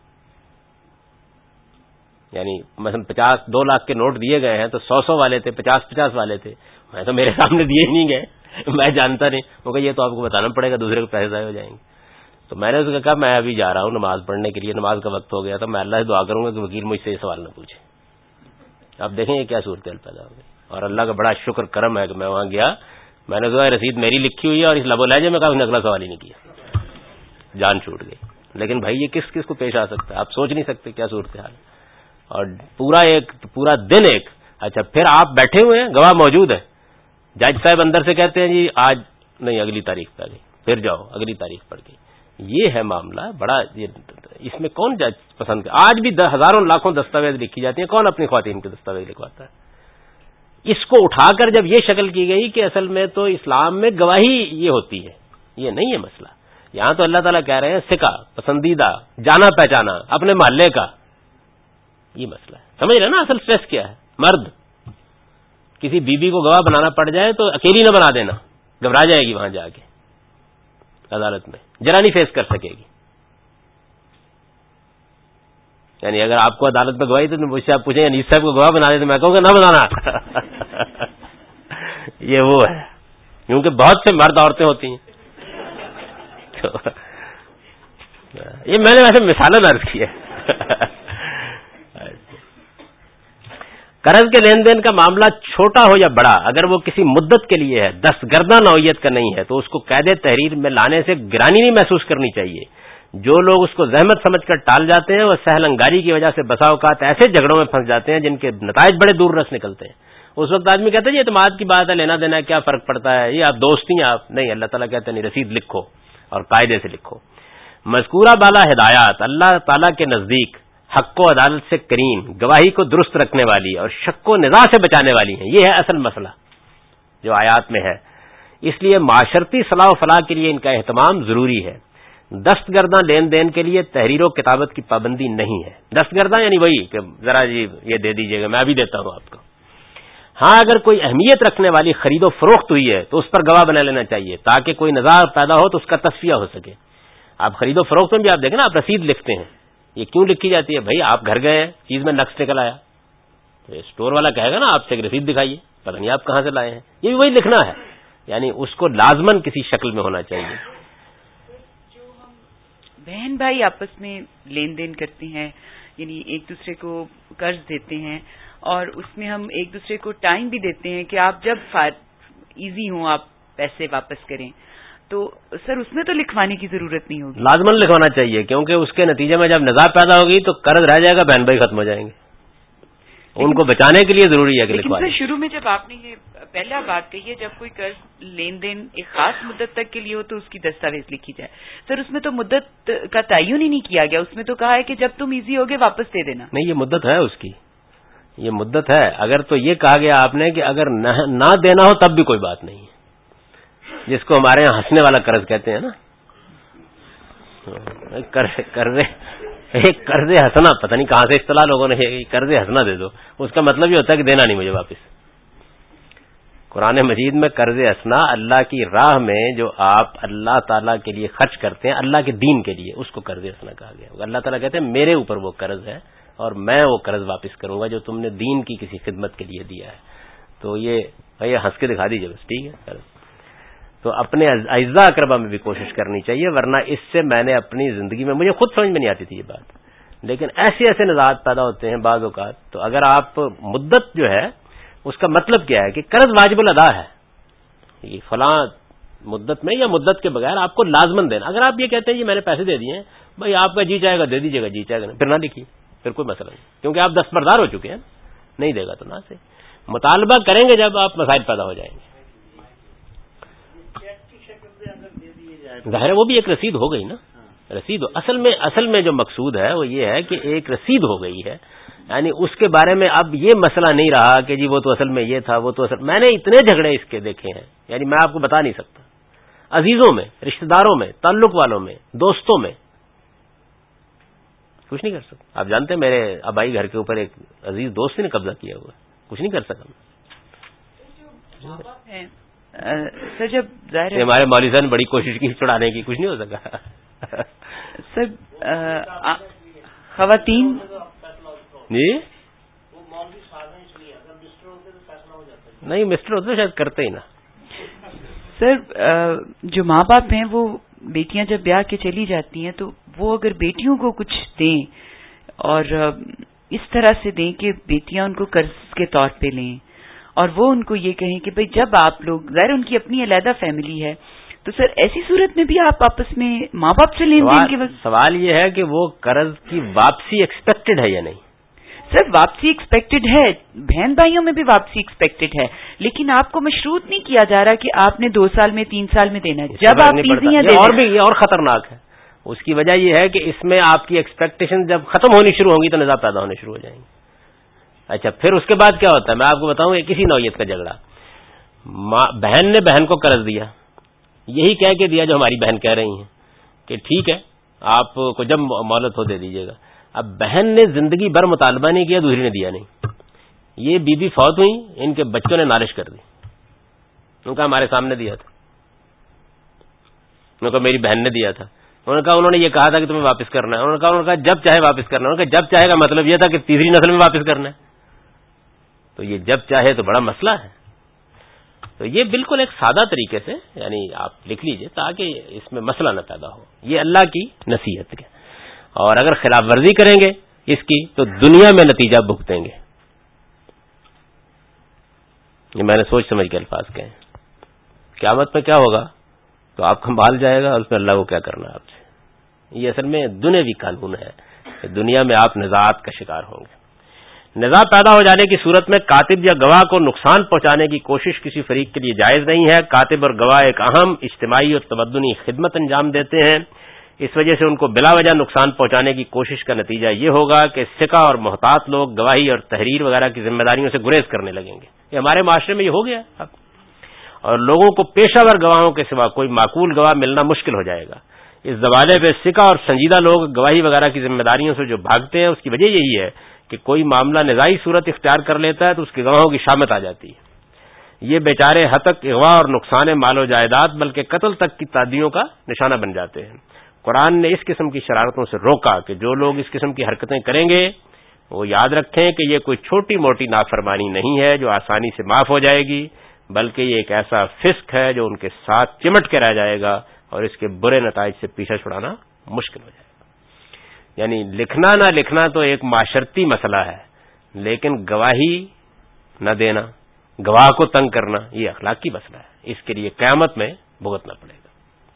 یعنی مثلا پچاس دو لاکھ کے نوٹ دیے گئے ہیں تو سو سو والے تھے, پچاس پچاس والے تھے. میں تو میرے سامنے دیے ہی نہیں گئے, میں جانتا نہیں. وہ کہ یہ تو آپ کو بتانا پڑے گا, دوسرے کو پیسے ضائع ہو جائیں گے. تو میں نے اس کو کہا میں ابھی جا رہا ہوں نماز پڑھنے کے لیے, نماز کا وقت ہو گیا, تو میں اللہ سے دعا کروں گا کہ وکیل مجھ سے یہ سوال نہ پوچھے. اب دیکھیں یہ کیا صورتحال پیدا ہو گئی. اور اللہ کا بڑا شکر کرم ہے کہ میں وہاں گیا, میں نے کہا رسید میری لکھی ہوئی ہے, اور اس لب و لہجے میں کہا اس نے اگلا سوال ہی نہیں کیا, جان چھوٹ گئی. لیکن بھائی یہ کس کس کو پیش آ سکتا ہے, آپ سوچ نہیں سکتے کیا صورتحال. اور پورا ایک پورا دن ایک, اچھا پھر آپ بیٹھے ہوئے ہیں, گواہ موجود ہے, جج صاحب اندر سے کہتے ہیں جی آج نہیں اگلی تاریخ پہ آ گئی, پھر جاؤ اگلی تاریخ پڑ گئی. یہ ہے معاملہ بڑا, اس میں کون جج پسند کر. آج بھی ہزاروں لاکھوں دستاویز لکھی جاتی ہیں, کون اپنی خواتین کے دستاویز لکھواتا ہے. اس کو اٹھا کر جب یہ شکل کی گئی کہ اصل میں تو اسلام میں گواہی یہ ہوتی ہے, یہ نہیں ہے مسئلہ. یہاں تو اللہ تعالیٰ کہہ رہے ہیں سکا, پسندیدہ, جانا پہچانا, اپنے محلے کا, یہ مسئلہ ہے. سمجھ رہے نا اصل سٹریس کیا ہے. مرد کسی بیوی بی کو گواہ بنانا پڑ جائے تو اکیلی نہ بنا دینا, گھبرا جائے گی وہاں جا کے عدالت میں, ذرا نہیں فیس کر سکے گی. یعنی اگر آپ کو عدالت میں گواہی تو مجھ سے آپ پوچھیں انیس صاحب کو گواہ بنا دے تو میں کہوں گا نہ بنانا. یہ وہ ہے, کیونکہ بہت سے مرد عورتیں ہوتی ہیں. یہ میں نے ویسے مثالیں عرض کی ہے. قرض کے لین دین کا معاملہ چھوٹا ہو یا بڑا, اگر وہ کسی مدت کے لیے ہے, دست گردہ نوعیت کا نہیں ہے, تو اس کو قید تحریر میں لانے سے گرانی نہیں محسوس کرنی چاہیے. جو لوگ اس کو زحمت سمجھ کر ٹال جاتے ہیں وہ سہل انگاری کی وجہ سے بسا اوقات ایسے جھگڑوں میں پھنس جاتے ہیں جن کے نتائج بڑے دور رس نکلتے ہیں. اس وقت آدمی کہتا ہے یہ اعتماد کی بات ہے, لینا دینا کیا فرق پڑتا ہے, یہ آپ دوست ہی آپ نہیں. اللہ تعالیٰ کہتے ہیں نہیں, رسید لکھو اور قاعدے سے لکھو. مذکورہ بالا ہدایات اللہ تعالیٰ کے نزدیک حق و عدالت سے کریم, گواہی کو درست رکھنے والی اور شک و نزاع سے بچانے والی ہیں. یہ ہے اصل مسئلہ جو آیات میں ہے. اس لیے معاشرتی صلاح و فلاح کے لیے ان کا اہتمام ضروری ہے. دست گرداں لین دین کے لیے تحریر و کتابت کی پابندی نہیں ہے. دست گرداں یعنی وہی کہ ذرا جی یہ دے دیجیے گا, میں ابھی دیتا ہوں آپ کو. ہاں اگر کوئی اہمیت رکھنے والی خرید و فروخت ہوئی ہے تو اس پر گواہ بنا لینا چاہیے تاکہ کوئی نزاع پیدا ہو تو اس کا تصفیہ ہو سکے. آپ خرید و فروخت میں بھی آپ دیکھیں نا, آپ رسید لکھتے ہیں, یہ کیوں لکھی جاتی ہے؟ بھائی آپ گھر گئے, چیز میں نقص نکل آیا, تو اسٹور والا کہے گا نا آپ سے ایک رسید دکھائیے, پتہ نہیں آپ کہاں سے لائے ہیں. یہ بھی وہی لکھنا ہے, یعنی اس کو لازماً کسی شکل میں ہونا چاہیے. جو ہم بہن بھائی آپس میں لین دین کرتے ہیں, یعنی ایک دوسرے کو قرض دیتے ہیں اور اس میں ہم ایک دوسرے کو ٹائم بھی دیتے ہیں کہ آپ جب ایزی ہوں آپ پیسے واپس کریں, تو سر اس میں تو لکھوانے کی ضرورت نہیں ہوگی. لازماً لکھوانا چاہیے, کیونکہ اس کے نتیجے میں جب نزاع پیدا ہوگی تو قرض رہ جائے گا, بہن بھائی ختم ہو جائیں گے. ان کو بچانے کے لیے ضروری ہے کہ لکھوائیں. لیکن شروع میں جب آپ نے یہ پہلا بات کہی ہے, جب کوئی قرض لین دین ایک خاص مدت تک کے لیے ہو تو اس کی دستاویز لکھی جائے. سر اس میں تو مدت کا تعین ہی نہیں کیا گیا, اس میں تو کہا ہے کہ جب تم ایزی ہوگے واپس دے دینا. نہیں, یہ مدت ہے اس کی, یہ مدت ہے. اگر تو یہ کہا گیا آپ نے کہ اگر نہ دینا ہو تب بھی کوئی بات نہیں ہے, جس کو ہمارے یہاں ہنسنے والا قرض کہتے ہیں نا, قرض ایک قرض ہنسنا, پتہ نہیں کہاں سے اصطلاح لوگوں نے قرض ہنسنا دے دو, اس کا مطلب یہ ہوتا ہے کہ دینا نہیں مجھے واپس. قرآن مجید میں قرض ہنسنا اللہ کی راہ میں جو آپ اللہ تعالیٰ کے لیے خرچ کرتے ہیں, اللہ کے دین کے لیے, اس کو قرض ہنسنا کہا گیا. اللہ تعالیٰ کہتے ہیں میرے اوپر وہ قرض ہے اور میں وہ قرض واپس کروں گا جو تم نے دین کی کسی خدمت کے لیے دیا ہے. تو یہ بھائی ہنس کے دکھا دیجیے بس, ٹھیک ہے قرض. تو اپنے اعزاء اقربا میں بھی کوشش کرنی چاہیے, ورنہ اس سے میں نے اپنی زندگی میں, مجھے خود سمجھ میں نہیں آتی تھی یہ بات, لیکن ایسے ایسے نزاعات پیدا ہوتے ہیں بعض اوقات. تو اگر آپ مدت جو ہے اس کا مطلب کیا ہے کہ قرض واجب الادا ہے, یہ فلاں مدت میں یا مدت کے بغیر آپ کو لازمن دینا. اگر آپ یہ کہتے ہیں یہ میں نے پیسے دے دیے ہیں, بھائی آپ کا جی چاہے گا دے دیجیے گا, جی چاہے گا پھر نہ لکھیے, پھر کوئی مسئلہ نہیں, کیونکہ آپ دستبردار ہو چکے ہیں. نہیں دے گا تو نہ سے مطالبہ کریں گے جب آپ مسائل پیدا ہو جائیں گے. ظاہر ہے وہ بھی ایک رسید ہو گئی نا, رسید ہو. اصل میں اصل میں جو مقصود ہے وہ یہ ہے کہ ایک رسید ہو گئی ہے، یعنی اس کے بارے میں اب یہ مسئلہ نہیں رہا کہ جی وہ تو اصل میں یہ تھا، وہ تو اصل میں نے اتنے جھگڑے اس کے دیکھے ہیں، یعنی میں آپ کو بتا نہیں سکتا. عزیزوں میں، رشتہ داروں میں، تعلق والوں میں، دوستوں میں کچھ نہیں کر سکتا. آپ جانتے ہیں میرے آبائی گھر کے اوپر ایک عزیز دوست نے قبضہ کیا ہوا ہے، کچھ نہیں کر سکا. سر جب ظاہر ہے ہمارے مولوی صاحب نے بڑی کوشش کی چھڑانے کی، کچھ نہیں ہو سکا. سر خواتین جی نہیں، مسٹر ہوتے شاید کرتے ہی نا. سر جو ماں باپ ہیں وہ بیٹیاں جب بیاہ کے چلی جاتی ہیں تو وہ اگر بیٹیوں کو کچھ دیں اور اس طرح سے دیں کہ بیٹیاں ان کو قرض کے طور پہ لیں، اور وہ ان کو یہ کہیں کہ بھئی جب آپ لوگ، ظاہر ان کی اپنی علیحدہ فیملی ہے، تو سر ایسی صورت میں بھی آپ آپس میں ماں باپ سے لین دین کے وقت سوال یہ ہے کہ وہ قرض کی واپسی ایکسپیکٹڈ ہے یا نہیں. سر واپسی ایکسپیکٹڈ ہے، بہن بھائیوں میں بھی واپسی ایکسپیکٹڈ ہے، لیکن آپ کو مشروط نہیں کیا جا رہا کہ آپ نے دو سال میں تین سال میں دینا ہے. جب آپ تیزیاں دیں اور بھی یہ اور خطرناک ہے. اس کی وجہ یہ ہے کہ اس میں آپ کی ایکسپیکٹیشن جب ختم ہونی شروع ہوں گی تو نزاع پیدا ہونے شروع ہو جائیں گے. اچھا پھر اس کے بعد کیا ہوتا ہے، میں آپ کو بتاؤں، کسی نوعیت کا جھگڑا. بہن نے بہن کو قرض دیا، یہی کہہ کے دیا جو ہماری بہن کہہ رہی ہیں کہ ٹھیک ہے آپ کو جب مہلت ہو دے دیجیے گا. اب بہن نے زندگی بھر مطالبہ نہیں کیا، دوسری نے دیا نہیں. یہ بی بی فوت ہوئی، ان کے بچوں نے نالش کر دی، ان کا ہمارے سامنے دیا تھا، ان کا میری بہن نے دیا تھا. انہوں نے کہا انہوں نے یہ کہا تھا کہ تمہیں واپس کرنا ہے. انہوں نے کہا انہوں نے کہا جب چاہے واپس کرنا ہے. انہوں نے کہا جب چاہے کا مطلب یہ تھا کہ تیسری نسل میں واپس کرنا ہے. تو یہ جب چاہے تو بڑا مسئلہ ہے. تو یہ بالکل ایک سادہ طریقے سے یعنی آپ لکھ لیجئے تاکہ اس میں مسئلہ نہ پیدا ہو. یہ اللہ کی نصیحت ہے، اور اگر خلاف ورزی کریں گے اس کی تو دنیا میں نتیجہ بھگتیں گے. یہ میں نے سوچ سمجھ کے الفاظ کہے. قیامت میں کیا ہوگا تو آپ کا مال جائے گا، اور اس میں اللہ کو کیا کرنا آپ سے. یہ اصل میں دنیاوی قانون ہے کہ دنیا میں آپ نزاعات کا شکار ہوں گے. نزاع پیدا ہو جانے کی صورت میں کاتب یا گواہ کو نقصان پہنچانے کی کوشش کسی فریق کے لیے جائز نہیں ہے. کاتب اور گواہ ایک اہم اجتماعی اور تمدنی خدمت انجام دیتے ہیں. اس وجہ سے ان کو بلا وجہ نقصان پہنچانے کی کوشش کا نتیجہ یہ ہوگا کہ سکہ اور محتاط لوگ گواہی اور تحریر وغیرہ کی ذمہ داریوں سے گریز کرنے لگیں گے. یہ ہمارے معاشرے میں یہ ہو گیا اب، اور لوگوں کو پیشہ ور گواہوں کے سوا کوئی معقول گواہ ملنا مشکل ہو جائے گا. اس زوالے پہ سکہ اور سنجیدہ لوگ گواہی وغیرہ کی ذمہ داریوں سے جو بھاگتے ہیں، اس کی وجہ یہی ہے کہ کوئی معاملہ نزاعی صورت اختیار کر لیتا ہے تو اس کے گواہوں کی شامت آ جاتی ہے. یہ بیچارے ہتک، اغوا اور نقصان مال و جائیداد بلکہ قتل تک کی تعدیوں کا نشانہ بن جاتے ہیں. قرآن نے اس قسم کی شرارتوں سے روکا کہ جو لوگ اس قسم کی حرکتیں کریں گے وہ یاد رکھیں کہ یہ کوئی چھوٹی موٹی نافرمانی نہیں ہے جو آسانی سے معاف ہو جائے گی، بلکہ یہ ایک ایسا فسق ہے جو ان کے ساتھ چمٹ کے رہ جائے گا اور اس کے برے نتائج سے پیچھا چھڑانا مشکل ہو جائے گا. یعنی لکھنا نہ لکھنا تو ایک معاشرتی مسئلہ ہے، لیکن گواہی نہ دینا، گواہ کو تنگ کرنا، یہ اخلاقی مسئلہ ہے. اس کے لیے قیامت میں بھگتنا پڑے گا.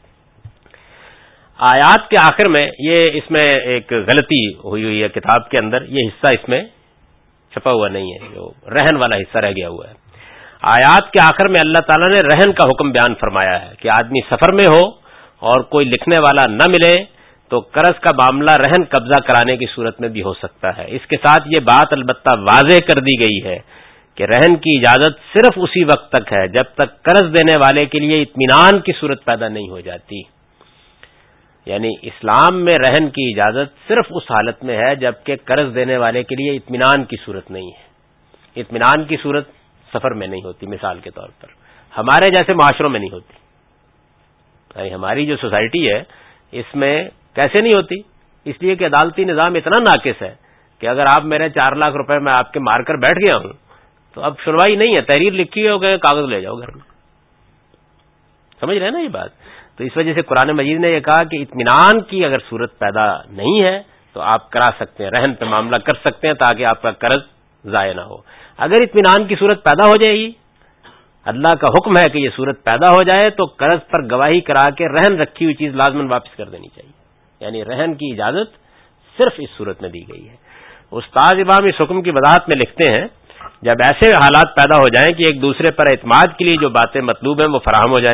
آیات کے آخر میں یہ اس میں ایک غلطی ہوئی ہوئی ہے کتاب کے اندر، یہ حصہ اس میں چھپا ہوا نہیں ہے، جو رہن والا حصہ رہ گیا ہوا ہے. آیات کے آخر میں اللہ تعالیٰ نے رہن کا حکم بیان فرمایا ہے کہ آدمی سفر میں ہو اور کوئی لکھنے والا نہ ملے تو قرض کا معاملہ رہن قبضہ کرانے کی صورت میں بھی ہو سکتا ہے. اس کے ساتھ یہ بات البتہ واضح کر دی گئی ہے کہ رہن کی اجازت صرف اسی وقت تک ہے جب تک قرض دینے والے کے لیے اطمینان کی صورت پیدا نہیں ہو جاتی. یعنی اسلام میں رہن کی اجازت صرف اس حالت میں ہے جبکہ قرض دینے والے کے لیے اطمینان کی صورت نہیں ہے. اطمینان کی صورت سفر میں نہیں ہوتی. مثال کے طور پر ہمارے جیسے معاشروں میں نہیں ہوتی. یعنی ہماری جو سوسائٹی ہے اس میں کیسے نہیں ہوتی؟ اس لیے کہ عدالتی نظام اتنا ناقص ہے کہ اگر آپ میرے چار لاکھ روپے میں آپ کے مار کر بیٹھ گیا ہوں تو اب سنوائی نہیں ہے. تحریر لکھی ہو کہ کاغذ لے جاؤ گھر میں. سمجھ رہے ہیں نا یہ بات؟ تو اس وجہ سے قرآن مجید نے یہ کہا کہ اطمینان کی اگر صورت پیدا نہیں ہے تو آپ کرا سکتے ہیں، رہن پہ معاملہ کر سکتے ہیں تاکہ آپ کا قرض ضائع نہ ہو. اگر اطمینان کی صورت پیدا ہو جائے گی، اللہ کا حکم ہے کہ یہ صورت پیدا ہو جائے تو قرض پر گواہی کرا کے رہن رکھی ہوئی چیز لازماً واپس کر دینی چاہیے. یعنی رہن کی اجازت صرف اس صورت میں دی گئی ہے. استاد امام اس حکم کی وضاحت میں لکھتے ہیں جب ایسے حالات پیدا ہو جائیں کہ ایک دوسرے پر اعتماد کے لیے جو باتیں مطلوب ہیں وہ فراہم ہو جائیں،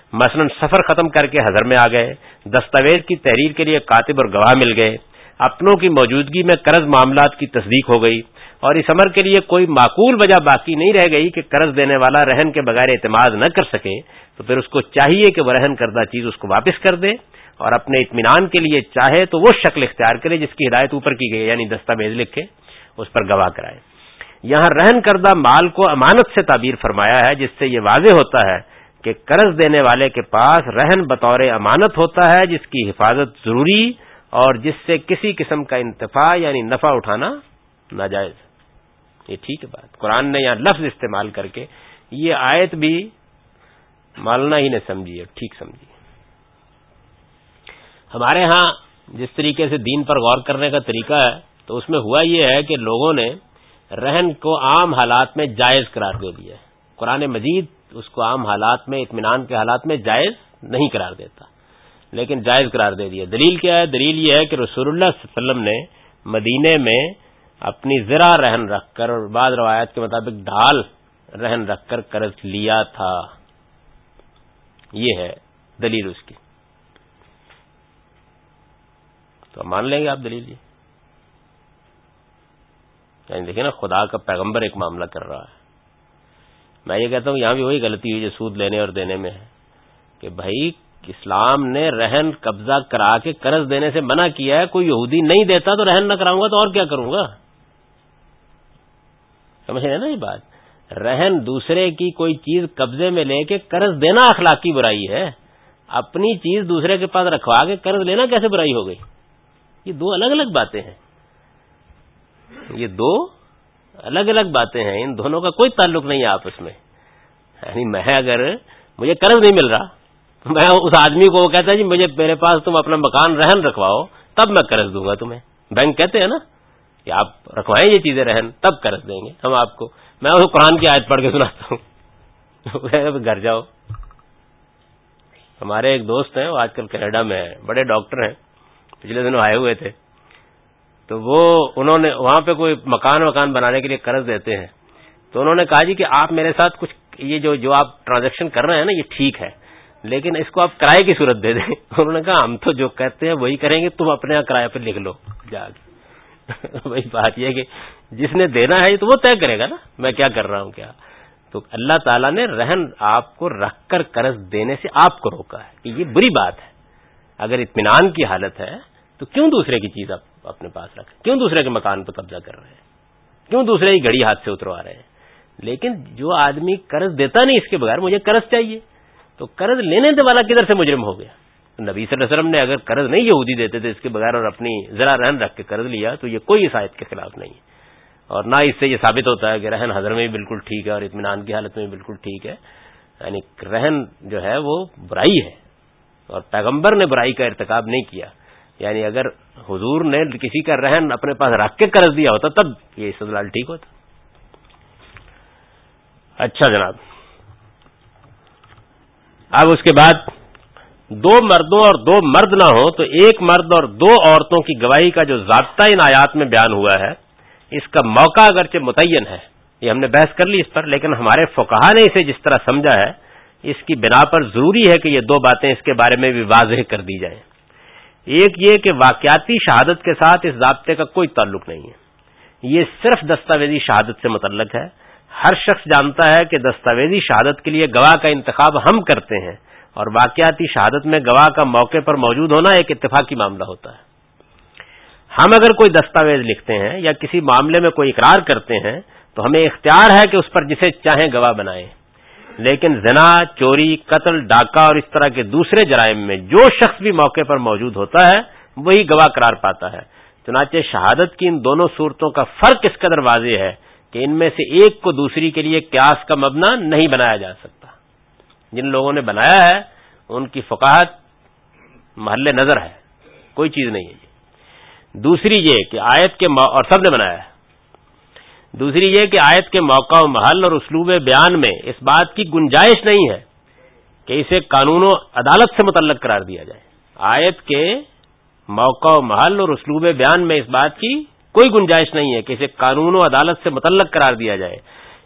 مثلا سفر ختم کر کے حضر میں آ گئے، دستاویز کی تحریر کے لیے کاتب اور گواہ مل گئے، اپنوں کی موجودگی میں قرض معاملات کی تصدیق ہو گئی، اور اس امر کے لیے کوئی معقول وجہ باقی نہیں رہ گئی کہ قرض دینے والا رہن کے بغیر اعتماد نہ کر سکے، تو پھر اس کو چاہیے کہ وہ رہن کردہ چیز اس کو واپس کر دے، اور اپنے اطمینان کے لیے چاہے تو وہ شکل اختیار کرے جس کی ہدایت اوپر کی گئی، یعنی دستاویز لکھے اس پر گواہ کرائے۔ یہاں رہن کردہ مال کو امانت سے تعبیر فرمایا ہے، جس سے یہ واضح ہوتا ہے کہ قرض دینے والے کے پاس رہن بطور امانت ہوتا ہے جس کی حفاظت ضروری اور جس سے کسی قسم کا انتفاع یعنی نفع اٹھانا ناجائز۔ یہ ٹھیک ہے بات، قرآن نے یہاں لفظ استعمال کر کے یہ آیت بھی مالنا ہی نے سمجھی ہے، ٹھیک سمجھی۔ ہمارے ہاں جس طریقے سے دین پر غور کرنے کا طریقہ ہے تو اس میں ہوا یہ ہے کہ لوگوں نے رہن کو عام حالات میں جائز قرار دے دیا ہے۔ قرآن مجید اس کو عام حالات میں، اطمینان کے حالات میں جائز نہیں قرار دیتا، لیکن جائز قرار دے دیا۔ دلیل کیا ہے؟ دلیل یہ ہے کہ رسول اللہ صلی اللہ علیہ وسلم نے مدینے میں اپنی زرہ رہن رکھ کر اور بعض روایات کے مطابق ڈھال رہن رکھ کر قرض لیا تھا، یہ ہے دلیل اس کی۔ تو مان لیں گے آپ دلیل؟ یہ یعنی دیکھیں نا، خدا کا پیغمبر ایک معاملہ کر رہا ہے۔ میں یہ کہتا ہوں یہاں بھی وہی غلطی ہوئی جو سود لینے اور دینے میں ہے کہ بھائی اسلام نے رہن قبضہ کرا کے قرض دینے سے منع کیا ہے۔ کوئی یہودی نہیں دیتا تو رہن نہ کراؤں گا تو اور کیا کروں گا؟ سمجھ رہے ہیں نا یہ بات؟ رہن دوسرے کی کوئی چیز قبضے میں لے کے قرض دینا اخلاقی برائی ہے، اپنی چیز دوسرے کے پاس رکھوا کے قرض لینا کیسے برائی ہو گئی؟ یہ دو الگ الگ باتیں ہیں، یہ دو الگ الگ باتیں ہیں، ان دونوں کا کوئی تعلق نہیں ہے آپس میں۔ یعنی میں اگر مجھے قرض نہیں مل رہا، میں اس آدمی کو وہ کہتا ہے جی مجھے میرے پاس تم اپنا مکان رہن رکھواؤ تب میں قرض دوں گا تمہیں، بینک کہتے ہیں نا کہ آپ رکھوائیں یہ چیزیں رہن تب قرض دیں گے ہم آپ کو۔ میں اس قرآن کی آیت پڑھ کے سناتا ہوں، گھر جاؤ۔ ہمارے ایک دوست ہیں، وہ آج کل کینیڈا میں ہیں، بڑے ڈاکٹر ہیں، پچھلے دنوں آئے ہوئے تھے، تو وہ انہوں نے وہاں پہ کوئی مکان وکان بنانے کے لیے قرض دیتے ہیں، تو انہوں نے کہا جی کہ آپ میرے ساتھ کچھ یہ جو جو آپ ٹرانزیکشن کر رہے ہیں نا یہ ٹھیک ہے، لیکن اس کو آپ کرائے کی صورت دے دیں۔ انہوں نے کہا ہم تو جو کہتے ہیں وہی کریں گے، تم اپنے یہاں کرائے پہ لکھ لو جا کے۔ وہی بات یہ کہ جس نے دینا ہے تو وہ طے کرے گا نا میں کیا کر رہا ہوں کیا۔ تو اللہ تعالیٰ نے رہن آپ کو رکھ کر قرض دینے سے آپ کو روکا ہے کہ یہ بری بات ہے۔ اگر اطمینان کی حالت ہے تو کیوں دوسرے کی چیز آپ اپنے پاس رکھیں، کیوں دوسرے کے مکان پہ قبضہ کر رہے ہیں، کیوں دوسرے کی گھڑی ہاتھ سے اتروا رہے ہیں۔ لیکن جو آدمی قرض دیتا نہیں اس کے بغیر، مجھے قرض چاہیے، تو قرض لینے والا کدھر سے مجرم ہو گیا؟ نبی صلی اللہ علیہ وسلم نے اگر قرض نہیں یہودی دیتے تھے اس کے بغیر اور اپنی ذرا رہن رکھ کے قرض لیا تو یہ کوئی اس آیت کے خلاف نہیں ہے، اور نہ اس سے یہ ثابت ہوتا ہے کہ رہن حضر میں بھی بالکل ٹھیک ہے اور اطمینان کی حالت میں بھی بالکل ٹھیک ہے۔ یعنی رہن جو ہے وہ برائی ہے اور پیغمبر نے برائی کا ارتکاب نہیں کیا۔ یعنی اگر حضور نے کسی کا رہن اپنے پاس رکھ کے قرض دیا ہوتا تب یہ استدلال ٹھیک ہوتا۔ اچھا جناب، اب اس کے بعد دو مردوں اور دو مرد نہ ہو تو ایک مرد اور دو عورتوں کی گواہی کا جو ضابطہ ان آیات میں بیان ہوا ہے، اس کا موقع اگرچہ متعین ہے، یہ ہم نے بحث کر لی اس پر، لیکن ہمارے فقہا نے اسے جس طرح سمجھا ہے اس کی بنا پر ضروری ہے کہ یہ دو باتیں اس کے بارے میں بھی واضح کر دی جائیں۔ ایک یہ کہ واقعاتی شہادت کے ساتھ اس ضابطے کا کوئی تعلق نہیں ہے، یہ صرف دستاویزی شہادت سے متعلق ہے۔ ہر شخص جانتا ہے کہ دستاویزی شہادت کے لیے گواہ کا انتخاب ہم کرتے ہیں، اور واقعاتی شہادت میں گواہ کا موقع پر موجود ہونا ایک اتفاقی معاملہ ہوتا ہے۔ ہم اگر کوئی دستاویز لکھتے ہیں یا کسی معاملے میں کوئی اقرار کرتے ہیں تو ہمیں اختیار ہے کہ اس پر جسے چاہیں گواہ بنائیں، لیکن زنا، چوری، قتل، ڈاکہ اور اس طرح کے دوسرے جرائم میں جو شخص بھی موقع پر موجود ہوتا ہے وہی گواہ قرار پاتا ہے۔ چنانچہ شہادت کی ان دونوں صورتوں کا فرق اس قدر واضح ہے کہ ان میں سے ایک کو دوسری کے لیے قیاس کا مبنا نہیں بنایا جا سکتا۔ جن لوگوں نے بنایا ہے ان کی فقاہت محل نظر ہے، کوئی چیز نہیں ہے۔ دوسری یہ کہ آیت کے مو... اور سب نے بنایا ہے۔ دوسری یہ کہ آیت کے موقع و محل اور اسلوب بیان میں اس بات کی گنجائش نہیں ہے کہ اسے قانون و عدالت سے متعلق قرار دیا جائے۔ آیت کے موقع و محل اور اسلوب بیان میں اس بات کی کوئی گنجائش نہیں ہے کہ اسے قانون و عدالت سے متعلق قرار دیا جائے۔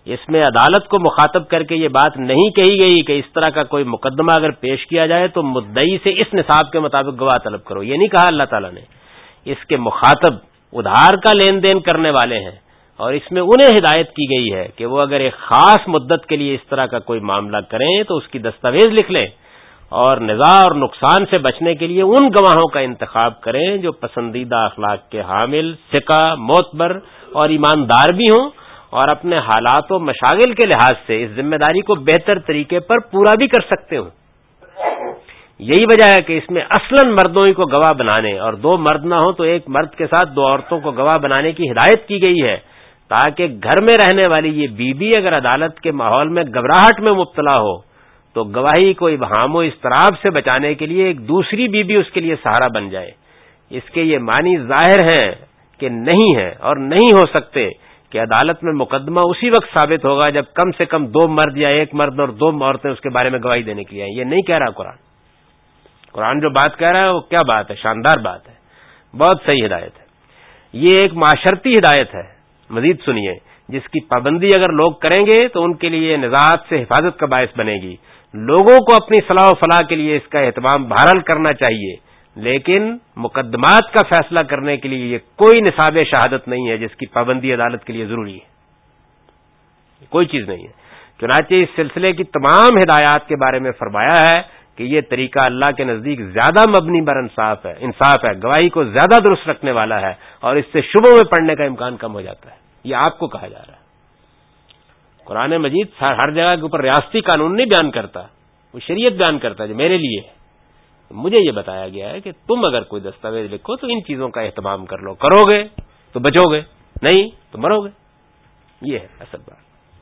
اس میں عدالت کو مخاطب کر کے یہ بات نہیں کہی گئی کہ اس طرح کا کوئی مقدمہ اگر پیش کیا جائے تو مدعی سے اس نصاب کے مطابق گواہ طلب کرو. یہ نہیں کہا اللہ تعالیٰ نے. اس کے مخاطب ادھار کا لین دین کرنے والے ہیں اور اس میں انہیں ہدایت کی گئی ہے کہ وہ اگر ایک خاص مدت کے لیے اس طرح کا کوئی معاملہ کریں تو اس کی دستاویز لکھ لیں اور نزاع اور نقصان سے بچنے کے لیے ان گواہوں کا انتخاب کریں جو پسندیدہ اخلاق کے حامل، ثقہ، معتبر اور ایماندار بھی ہوں اور اپنے حالات و مشاغل کے لحاظ سے اس ذمہ داری کو بہتر طریقے پر پورا بھی کر سکتے ہوں. یہی وجہ ہے کہ اس میں اصلاً مردوں ہی کو گواہ بنانے اور دو مرد نہ ہوں تو ایک مرد کے ساتھ دو عورتوں کو گواہ بنانے کی ہدایت کی گئی ہے تاکہ گھر میں رہنے والی یہ بیوی بی اگر عدالت کے ماحول میں گھبراہٹ میں مبتلا ہو تو گواہی کو ابہام و اضطراب سے بچانے کے لیے ایک دوسری بیوی بی اس کے لیے سہارا بن جائے. اس کے یہ معنی ظاہر ہیں کہ نہیں ہے اور نہیں ہو سکتے کہ عدالت میں مقدمہ اسی وقت ثابت ہوگا جب کم سے کم دو مرد یا ایک مرد اور دو عورتیں اس کے بارے میں گواہی دینے کے لیے آئیں. یہ نہیں کہہ رہا قرآن. قرآن جو بات کہہ رہا ہے وہ کیا بات ہے، شاندار بات ہے، بہت صحیح ہدایت ہے. یہ ایک معاشرتی ہدایت ہے. مزید سنیے، جس کی پابندی اگر لوگ کریں گے تو ان کے لیے نزاعات سے حفاظت کا باعث بنے گی. لوگوں کو اپنی صلاح و فلاح کے لیے اس کا اہتمام بہرحال کرنا چاہیے، لیکن مقدمات کا فیصلہ کرنے کے لیے یہ کوئی نصاب شہادت نہیں ہے جس کی پابندی عدالت کے لیے ضروری ہے. کوئی چیز نہیں ہے. چنانچہ اس سلسلے کی تمام ہدایات کے بارے میں فرمایا ہے کہ یہ طریقہ اللہ کے نزدیک زیادہ مبنی بر انصاف ہے انصاف ہے گواہی کو زیادہ درست رکھنے والا ہے اور اس سے شبہوں میں پڑنے کا امکان کم ہو جاتا ہے. یہ آپ کو کہا جا رہا ہے. قرآن مجید ہر جگہ کے اوپر ریاستی قانون نہیں بیان کرتا، وہ شریعت بیان کرتا ہے جو میرے لیے ہے. مجھے یہ بتایا گیا ہے کہ تم اگر کوئی دستاویز لکھو تو ان چیزوں کا اہتمام کر لو، کرو گے تو بچو گے، نہیں تو مرو گے. یہ ہے اصل بات.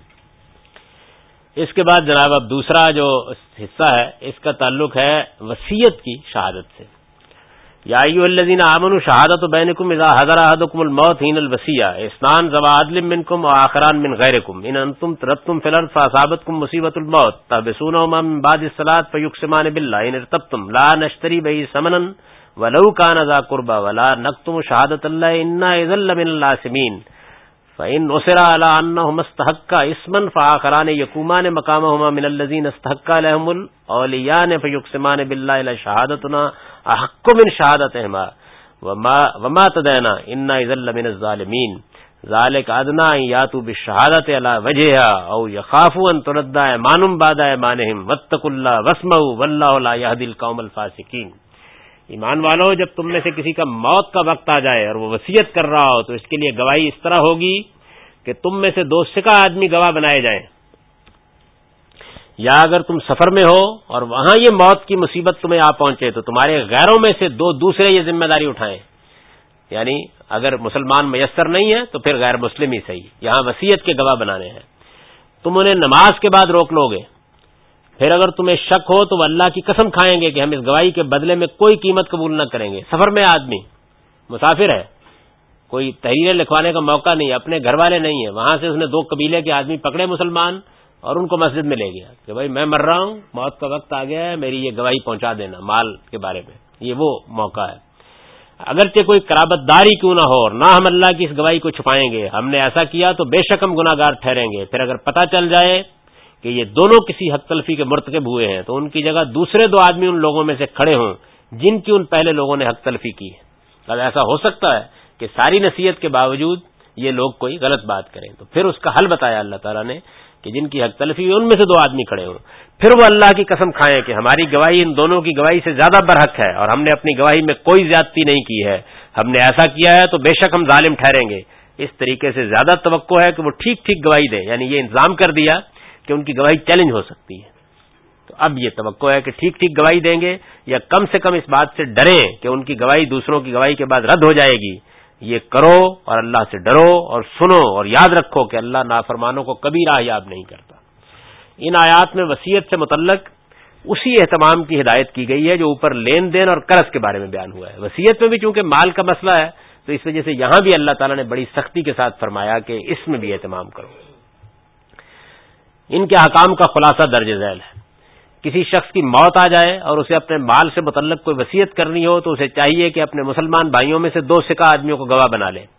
اس کے بعد جناب اب دوسرا جو حصہ ہے اس کا تعلق ہے وصیت کی شہادت سے. یا ایھا الذین آمنوا شہادۃ بینکم اذا حضر احدکم الموت حین الوصیہ اثنان ذوا عدل منکم وآخران من غیرکم ان انتم ضربتم فی الارض فاصابتکم مصیبۃ الموت تحبسونہما من بعد الصلاۃ فیقسمان باللہ ان ارتبتم لا نشتری بہ ثمنا ولو کان ذا قربى ولا نکتم شہادۃ اللہ انا اذا لمن الآثمین فإن أُصِرَ عَلَىٰ أَنَّهُمَا اسْتَحَقَّا إِثْمًا فَآخَرَانِ يَقُومَانِ مَقَامَهُمَا مِنَ الَّذِينَ اسْتَحَقَّ لَهُمُ الْأَوْلِيَاءُ فَيُقْسِمَانِ بِاللَّهِ لَشَهَادَتُنَا أَحَقُّ مِنْ شَهَادَتِهِمَا وَمَا وَمَا تَدَيْنَا إِنَّا إِذًا لَّمِنَ الظَّالِمِينَ ذَلِكَ أَدْنَىٰ أَن يَأْتُوا بِالشَّهَادَةِ عَلَىٰ وَجْهِهَا أَوْ يَخَافُوا أَن تُرَدَّ أَيْمَانٌ بَعْدَ أَيْمَانِهِمْ وَاتَّقُوا اللَّهَ وَاسْمَعُوا وَاللَّهُ لَا يَهْدِي الْقَوْمَ الْفَاسِقِينَ. ایمان والو، جب تم میں سے کسی کا موت کا وقت آ جائے اور وہ وصیت کر رہا ہو تو اس کے لیے گواہی اس طرح ہوگی کہ تم میں سے دو سکہ آدمی گواہ بنائے جائیں، یا اگر تم سفر میں ہو اور وہاں یہ موت کی مصیبت تمہیں آ پہنچے تو تمہارے غیروں میں سے دو دوسرے یہ ذمہ داری اٹھائیں. یعنی اگر مسلمان میسر نہیں ہے تو پھر غیر مسلم ہی صحیح، یہاں وصیت کے گواہ بنانے ہیں. تم انہیں نماز کے بعد روک لو گے، پھر اگر تمہیں شک ہو تو وہ اللہ کی قسم کھائیں گے کہ ہم اس گواہی کے بدلے میں کوئی قیمت قبول نہ کریں گے. سفر میں آدمی مسافر ہے، کوئی تحریریں لکھوانے کا موقع نہیں، اپنے گھر والے نہیں ہیں، وہاں سے اس نے دو قبیلے کے آدمی پکڑے مسلمان اور ان کو مسجد میں لے گیا کہ بھائی میں مر رہا ہوں، موت کا وقت آ گیا ہے، میری یہ گواہی پہنچا دینا مال کے بارے میں. یہ وہ موقع ہے. اگرچہ کوئی قرابت داری کیوں نہ ہو اور نہ ہم اللہ کی اس گواہی کو چھپائیں گے، ہم نے ایسا کیا تو بے شک ہم گناہ گار ٹھہریں گے. پھر اگر پتہ چل جائے کہ یہ دونوں کسی حق تلفی کے مرتکب ہوئے ہیں تو ان کی جگہ دوسرے دو آدمی ان لوگوں میں سے کھڑے ہوں جن کی ان پہلے لوگوں نے حق تلفی کی ہے. اب ایسا ہو سکتا ہے کہ ساری نصیحت کے باوجود یہ لوگ کوئی غلط بات کریں، تو پھر اس کا حل بتایا اللہ تعالیٰ نے کہ جن کی حق تلفی ہوئی ان میں سے دو آدمی کھڑے ہوں، پھر وہ اللہ کی قسم کھائیں کہ ہماری گواہی ان دونوں کی گواہی سے زیادہ برحق ہے اور ہم نے اپنی گواہی میں کوئی زیادتی نہیں کی ہے، ہم نے ایسا کیا ہے تو بے شک ہم ظالم ٹھہریں گے. اس طریقے سے زیادہ توقع ہے کہ وہ ٹھیک ٹھیک گواہی دیں، یعنی یہ انتظام کر دیا کہ ان کی گواہی چیلنج ہو سکتی ہے. تو اب یہ توقع ہے کہ ٹھیک ٹھیک گواہی دیں گے یا کم سے کم اس بات سے ڈریں کہ ان کی گواہی دوسروں کی گواہی کے بعد رد ہو جائے گی. یہ کرو اور اللہ سے ڈرو اور سنو اور یاد رکھو کہ اللہ نافرمانوں کو کبھی راہ یاب نہیں کرتا. ان آیات میں وصیت سے متعلق اسی اہتمام کی ہدایت کی گئی ہے جو اوپر لین دین اور قرض کے بارے میں بیان ہوا ہے. وصیت میں بھی چونکہ مال کا مسئلہ ہے تو اس وجہ سے یہاں بھی اللہ تعالیٰ نے بڑی سختی کے ساتھ فرمایا کہ اس میں بھی اہتمام کرو. ان کے احکام کا خلاصہ درج ذیل ہے. کسی شخص کی موت آ جائے اور اسے اپنے مال سے متعلق کوئی وصیت کرنی ہو تو اسے چاہیے کہ اپنے مسلمان بھائیوں میں سے دو سکہ آدمیوں کو گواہ بنا لے.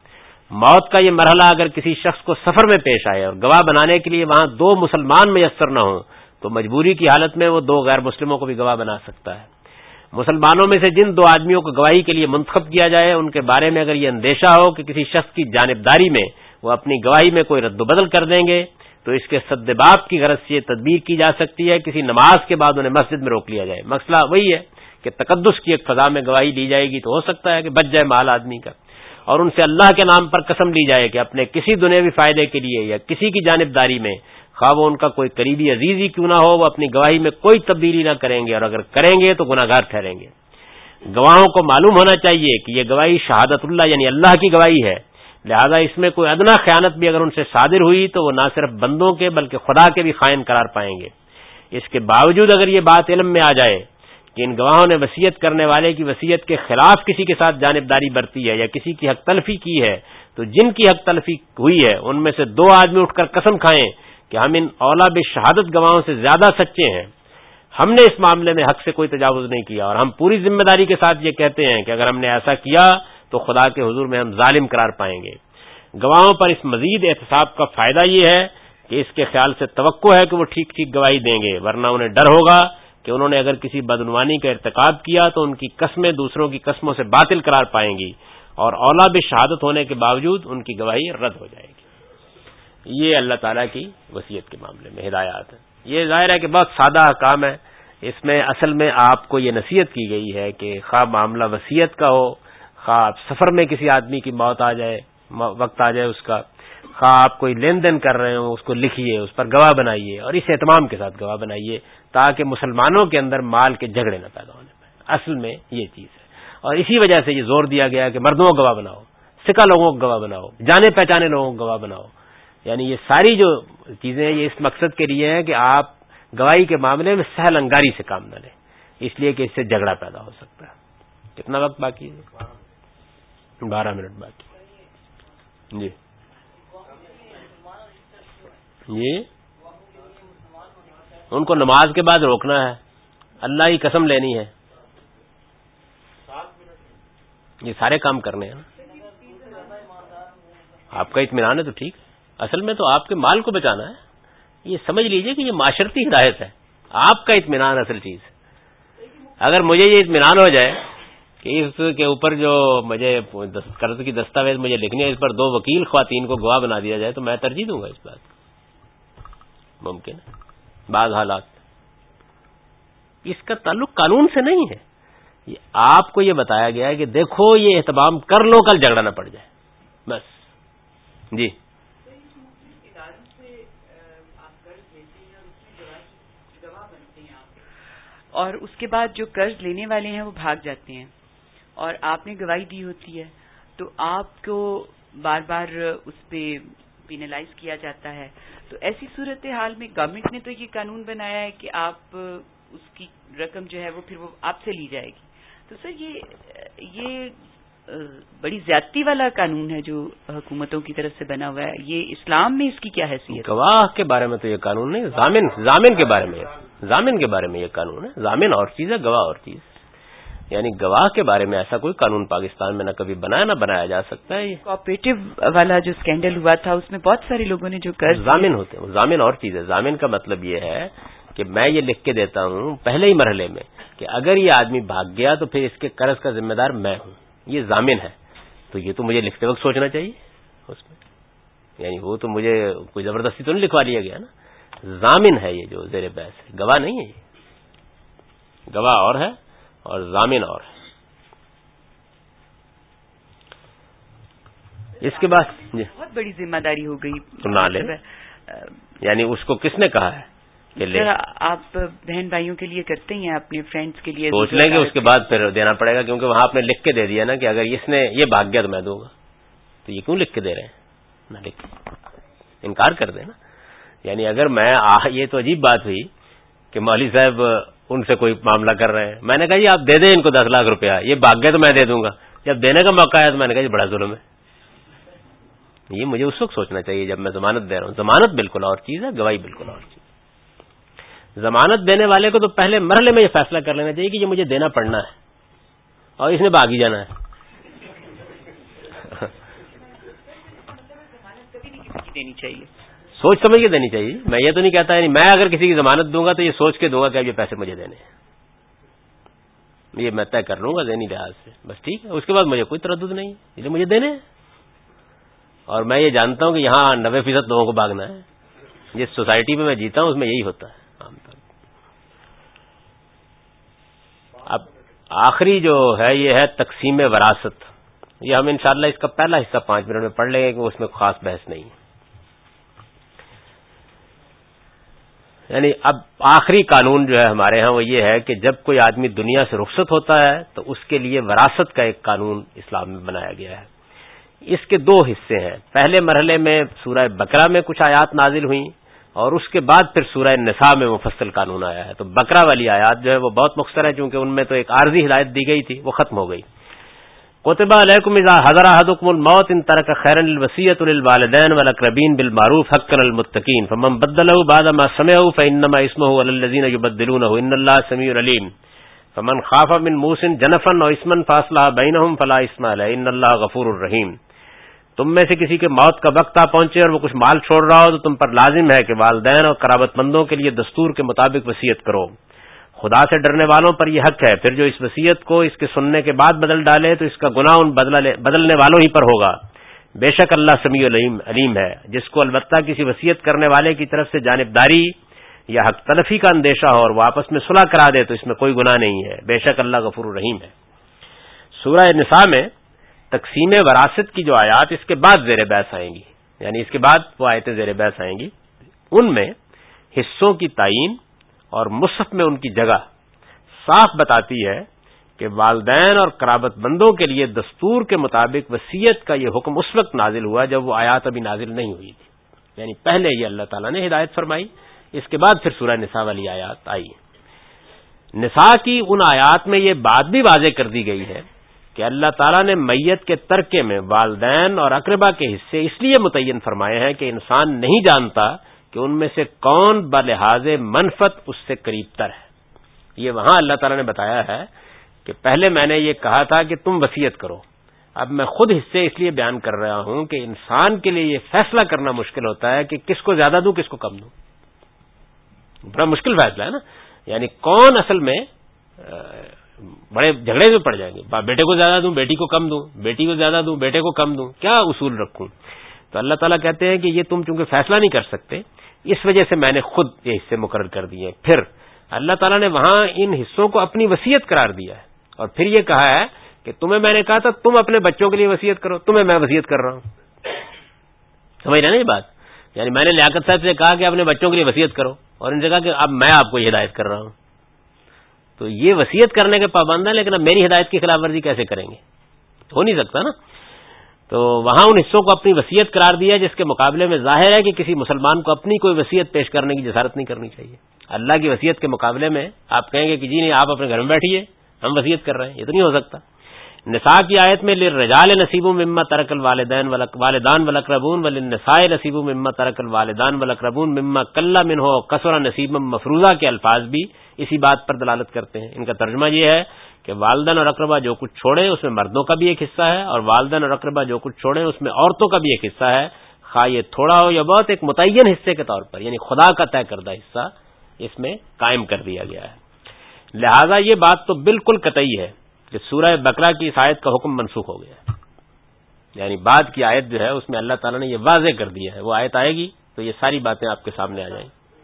موت کا یہ مرحلہ اگر کسی شخص کو سفر میں پیش آئے اور گواہ بنانے کے لیے وہاں دو مسلمان میسر نہ ہوں تو مجبوری کی حالت میں وہ دو غیر مسلموں کو بھی گواہ بنا سکتا ہے۔ مسلمانوں میں سے جن دو آدمیوں کو گواہی کے لیے منتخب کیا جائے ان کے بارے میں اگر یہ اندیشہ ہو کہ کسی شخص کی جانبداری میں وہ اپنی گواہی میں کوئی رد و بدل کر دیں گے تو اس کے سدباب کی غرض سے یہ تدبیر کی جا سکتی ہے کسی نماز کے بعد انہیں مسجد میں روک لیا جائے۔ مسئلہ وہی ہے کہ تقدس کی ایک فضا میں گواہی لی جائے گی تو ہو سکتا ہے کہ بچ جائے مال آدمی کا، اور ان سے اللہ کے نام پر قسم لی جائے کہ اپنے کسی دنیاوی فائدے کے لیے یا کسی کی جانبداری میں خواہ وہ ان کا کوئی قریبی عزیز ہی کیوں نہ ہو وہ اپنی گواہی میں کوئی تبدیلی نہ کریں گے، اور اگر کریں گے تو گناہگار ٹھہریں گے۔ گواہوں کو معلوم ہونا چاہیے کہ یہ گواہی شہادت اللہ یعنی اللہ کی گواہی ہے، لہذا اس میں کوئی ادنا خیانت بھی اگر ان سے صادر ہوئی تو وہ نہ صرف بندوں کے بلکہ خدا کے بھی خائن قرار پائیں گے۔ اس کے باوجود اگر یہ بات علم میں آ جائے کہ ان گواہوں نے وصیت کرنے والے کی وصیت کے خلاف کسی کے ساتھ جانبداری برتی ہے یا کسی کی حق تلفی کی ہے تو جن کی حق تلفی ہوئی ہے ان میں سے دو آدمی اٹھ کر قسم کھائیں کہ ہم ان اولا بشہادت گواہوں سے زیادہ سچے ہیں، ہم نے اس معاملے میں حق سے کوئی تجاوز نہیں کیا، اور ہم پوری ذمہ داری کے ساتھ یہ کہتے ہیں کہ اگر ہم نے ایسا کیا تو خدا کے حضور میں ہم ظالم قرار پائیں گے۔ گواہوں پر اس مزید احتساب کا فائدہ یہ ہے کہ اس کے خیال سے توقع ہے کہ وہ ٹھیک ٹھیک گواہی دیں گے، ورنہ انہیں ڈر ہوگا کہ انہوں نے اگر کسی بدعنوانی کا ارتکاب کیا تو ان کی قسمیں دوسروں کی قسموں سے باطل قرار پائیں گی اور اولا بشہادت ہونے کے باوجود ان کی گواہی رد ہو جائے گی۔ یہ اللہ تعالیٰ کی وصیت کے معاملے میں ہدایات ہے۔ یہ ظاہر ہے کہ بہت سادہ احکام ہے، اس میں اصل میں آپ کو یہ نصیحت کی گئی ہے کہ خواہ معاملہ وصیت کا ہو، خواہ سفر میں کسی آدمی کی موت آ جائے، وقت آ جائے اس کا، خواہ آپ کوئی لین دین کر رہے ہوں اس کو لکھیے، اس پر گواہ بنائیے اور اس اہتمام کے ساتھ گواہ بنائیے تاکہ مسلمانوں کے اندر مال کے جھگڑے نہ پیدا ہونے پائے۔ اصل میں یہ چیز ہے، اور اسی وجہ سے یہ زور دیا گیا کہ مردوں کو گواہ بناؤ، سکہ لوگوں کو گواہ بناؤ، جانے پہچانے لوگوں کو گواہ بناؤ، یعنی یہ ساری جو چیزیں یہ اس مقصد کے لیے ہیں کہ آپ گواہی کے معاملے میں سہل انگاری سے کام نہ لیں، اس لیے کہ اس سے جھگڑا پیدا ہو سکتا ہے۔ کتنا وقت باقی ہے؟ بارہ منٹ باقی۔ جی جی ان کو نماز کے بعد روکنا ہے، اللہ کی قسم لینی ہے، یہ سارے کام کرنے ہیں نا۔ آپ کا اطمینان ہے تو ٹھیک، اصل میں تو آپ کے مال کو بچانا ہے، یہ سمجھ لیجئے کہ یہ معاشرتی ہدایت ہے، آپ کا اطمینان اصل چیز۔ اگر مجھے یہ اطمینان ہو جائے کہ اس کے اوپر جو مجھے قرض کی دستاویز مجھے لکھنی ہے اس پر دو وکیل خواتین کو گواہ بنا دیا جائے تو میں ترجیح دوں گا اس بات کو۔ ممکن ہے بعض حالات، اس کا تعلق قانون سے نہیں ہے، یہ آپ کو یہ بتایا گیا ہے کہ دیکھو یہ اہتمام کر لو کل جھگڑا نہ پڑ جائے، بس۔ جی اور اس کے بعد جو قرض لینے والے ہیں وہ بھاگ جاتے ہیں اور آپ نے گواہی دی ہوتی ہے تو آپ کو بار بار اس پہ پینلائز کیا جاتا ہے، تو ایسی صورتحال میں گورنمنٹ نے تو یہ قانون بنایا ہے کہ آپ اس کی رقم جو ہے وہ پھر وہ آپ سے لی جائے گی، تو سر یہ یہ بڑی زیادتی والا قانون ہے جو حکومتوں کی طرف سے بنا ہوا ہے، یہ اسلام میں اس کی کیا حیثیت؟ گواہ کے بارے میں تو یہ قانون نہیں، ضامن ضامن کے بارے میں ضامن کے بارے میں یہ قانون ہے۔ ضامن اور چیز ہے، گواہ اور چیز، یعنی گواہ کے بارے میں ایسا کوئی قانون پاکستان میں نہ کبھی بنایا نہ بنایا جا سکتا ہے۔ کوآپریٹو والا جو اسکینڈل ہوا تھا اس میں بہت سارے لوگوں نے جو قرض ضامن ہوتے ہیں، ضامن اور چیز ہے۔ ضامن کا مطلب یہ ہے کہ میں یہ لکھ کے دیتا ہوں پہلے ہی مرحلے میں کہ اگر یہ آدمی بھاگ گیا تو پھر اس کے قرض کا ذمہ دار میں ہوں، یہ ضامن ہے، تو یہ تو مجھے لکھتے وقت سوچنا چاہیے اس میں، یعنی وہ تو مجھے کوئی زبردستی تو نہیں لکھوا لیا گیا نا، ضامن ہے یہ جو زیر بحث ہے، گواہ نہیں ہے یہ، گواہ اور ہے اور ضامن اور ہے۔ اس کے بعد بہت بڑی ذمہ داری ہو گئی نہ لے، یعنی اس کو کس نے کہا ہے کہ لے؟ آپ بہن بھائیوں کے لیے کرتے ہیں، اپنے فرینڈس کے لیے سوچ لیں گے، اس کے بعد پھر دینا پڑے گا، کیونکہ وہاں آپ نے لکھ کے دے دیا نا کہ اگر اس نے یہ بھاگ گیا تو میں دوں گا، تو یہ کیوں لکھ کے دے رہے ہیں؟ نہ لکھ انکار کر دیں نا، یعنی اگر میں یہ تو عجیب بات ہوئی کہ مولوی صاحب ان سے کوئی معاملہ کر رہے ہیں، میں نے کہا جی آپ دے دیں ان کو دس لاکھ روپیہ، یہ بھاگ گئے تو میں دے دوں گا، جب دینے کا موقع آیا تو میں نے کہا جی بڑا ظلم ہے۔ یہ مجھے اس وقت سوچنا چاہیے جب میں ضمانت دے رہا ہوں، ضمانت بالکل اور چیز ہے، گواہی بالکل اور چیز۔ ضمانت دینے والے کو تو پہلے مرحلے میں یہ فیصلہ کر لینا چاہیے کہ یہ مجھے دینا پڑنا ہے اور اس نے بھاگ ہی جانا ہے، کی دینی چاہیے؟ سوچ سمجھ کے دینی چاہیے. میں یہ تو نہیں کہتا، یعنی میں اگر کسی کی ضمانت دوں گا تو یہ سوچ کے دوں گا کہ اب یہ پیسے مجھے دینے ہیں، یہ میں طے کر لوں گا ذہنی لحاظ سے، بس ٹھیک ہے. اس کے بعد مجھے کوئی تردد نہیں، یہ مجھے دینے ہیں. اور میں یہ جانتا ہوں کہ یہاں نوے فیصد لوگوں کو بھاگنا ہے. جس سوسائٹی میں میں جیتا ہوں اس میں یہی ہوتا ہے عام طور. اب آخری جو ہے یہ ہے تقسیم وراثت. یہ ہم انشاءاللہ اس کا پہلا حصہ پانچ منٹ میں پڑھ لیں گے کہ اس میں خاص بحث نہیں ہے. یعنی اب آخری قانون جو ہے ہمارے ہاں وہ یہ ہے کہ جب کوئی آدمی دنیا سے رخصت ہوتا ہے تو اس کے لیے وراثت کا ایک قانون اسلام میں بنایا گیا ہے. اس کے دو حصے ہیں. پہلے مرحلے میں سورہ بقرہ میں کچھ آیات نازل ہوئیں اور اس کے بعد پھر سورہ نساء میں مفصل قانون آیا ہے. تو بقرہ والی آیات جو ہے وہ بہت مختصر ہے چونکہ ان میں تو ایک عارضی ہدایت دی گئی تھی، وہ ختم ہو گئی. کتب علیکم اذا حضر احدکم الموت ان ترک خیرا للوصیۃ للوالدین والاقربین بالمعروف حقا للمتقین فمن بدله بعد ما سمعه فانما اسمه على الذين يبدلونه ان الله سميع عليم فمن خاف من موص جنفا او اثما فاصلح بينهم فلا اثم عليه ان الله غفور رحیم. تم میں سے کسی کے موت کا وقت آ پہنچے اور وہ کچھ مال چھوڑ رہا ہو تو تم پر لازم ہے کہ والدین اور قرابت مندوں کے لیے دستور کے مطابق وصیت کرو. خدا سے ڈرنے والوں پر یہ حق ہے، پھر جو اس وصیت کو اس کے سننے کے بعد بدل ڈالے تو اس کا گناہ ان بدلنے والوں ہی پر ہوگا. بے شک اللہ سمیع علیم ہے. جس کو البتہ کسی وصیت کرنے والے کی طرف سے جانبداری یا حق تلفی کا اندیشہ ہو اور وہ آپس میں صلح کرا دے تو اس میں کوئی گناہ نہیں ہے. بے شک اللہ غفور الرحیم ہے. سورہ نساء میں تقسیم وراثت کی جو آیات اس کے بعد زیر بحث آئیں گی، یعنی اس کے بعد وہ آیتیں زیر بحث آئیں گی، ان میں حصوں کی تعین اور مصحف میں ان کی جگہ صاف بتاتی ہے کہ والدین اور قرابت مندوں کے لیے دستور کے مطابق وصیت کا یہ حکم اس وقت نازل ہوا جب وہ آیات ابھی نازل نہیں ہوئی تھی. یعنی پہلے یہ اللہ تعالیٰ نے ہدایت فرمائی، اس کے بعد پھر سورہ نساء والی آیات آئی. نساء کی ان آیات میں یہ بات بھی واضح کر دی گئی ہے کہ اللہ تعالیٰ نے میت کے ترکے میں والدین اور اقربا کے حصے اس لیے متعین فرمائے ہیں کہ انسان نہیں جانتا کہ ان میں سے کون بلحاظ منفعت اس سے قریب تر ہے. یہ وہاں اللہ تعالیٰ نے بتایا ہے کہ پہلے میں نے یہ کہا تھا کہ تم وصیت کرو، اب میں خود حصے اس لیے بیان کر رہا ہوں کہ انسان کے لیے یہ فیصلہ کرنا مشکل ہوتا ہے کہ کس کو زیادہ دوں کس کو کم دوں. بڑا مشکل فیصلہ ہے نا. یعنی کون اصل میں بڑے جھگڑے میں پڑ جائیں گے، بیٹے کو زیادہ دوں بیٹی کو کم دوں، بیٹی کو زیادہ دوں بیٹے کو کم دوں، کیا اصول رکھوں. تو اللہ تعالیٰ کہتے ہیں کہ یہ تم چونکہ فیصلہ نہیں کر سکتے اس وجہ سے میں نے خود یہ حصے مقرر کر دیے. پھر اللہ تعالیٰ نے وہاں ان حصوں کو اپنی وصیت قرار دیا ہے اور پھر یہ کہا ہے کہ تمہیں میں نے کہا تھا تم اپنے بچوں کے لیے وصیت کرو، تمہیں میں وصیت کر رہا ہوں. سمجھ رہے نا یہ بات؟ یعنی میں نے لیاقت صاحب سے کہا کہ اپنے بچوں کے لیے وصیت کرو اور ان سے کہا کہ اب میں آپ کو یہ ہدایت کر رہا ہوں. تو یہ وصیت کرنے کے پابند ہے لیکن اب میری ہدایت کی خلاف ورزی کیسے کریں گے؟ ہو نہیں سکتا نا. تو وہاں ان حصوں کو اپنی وصیت قرار دیا جس کے مقابلے میں ظاہر ہے کہ کسی مسلمان کو اپنی کوئی وصیت پیش کرنے کی جسارت نہیں کرنی چاہیے. اللہ کی وصیت کے مقابلے میں آپ کہیں گے کہ جی نہیں آپ اپنے گھر میں بیٹھیے ہم وصیت کر رہے ہیں، یہ تو نہیں ہو سکتا. نساء کی آیت میں للرجال نصیب مما ترک الوالدین والدان والاقربون وللنساء نصیب مما ترک الوالدان والاقربون مما قل منه وكثر نصیبا مفروضہ کے الفاظ بھی اسی بات پر دلالت کرتے ہیں. ان کا ترجمہ یہ ہے کہ والدین اور اقربا جو کچھ چھوڑیں اس میں مردوں کا بھی ایک حصہ ہے اور والدین اور اقربا جو کچھ چھوڑیں اس میں عورتوں کا بھی ایک حصہ ہے، خواہ یہ تھوڑا ہو یا بہت، ایک متعین حصے کے طور پر، یعنی خدا کا طے کردہ حصہ اس میں قائم کر دیا گیا ہے. لہذا یہ بات تو بالکل قطعی ہے کہ سورہ بقرہ کی اس آیت کا حکم منسوخ ہو گیا ہے. یعنی بعد کی آیت جو ہے اس میں اللہ تعالیٰ نے یہ واضح کر دیا ہے، وہ آیت آئے گی تو یہ ساری باتیں آپ کے سامنے آ جائیں.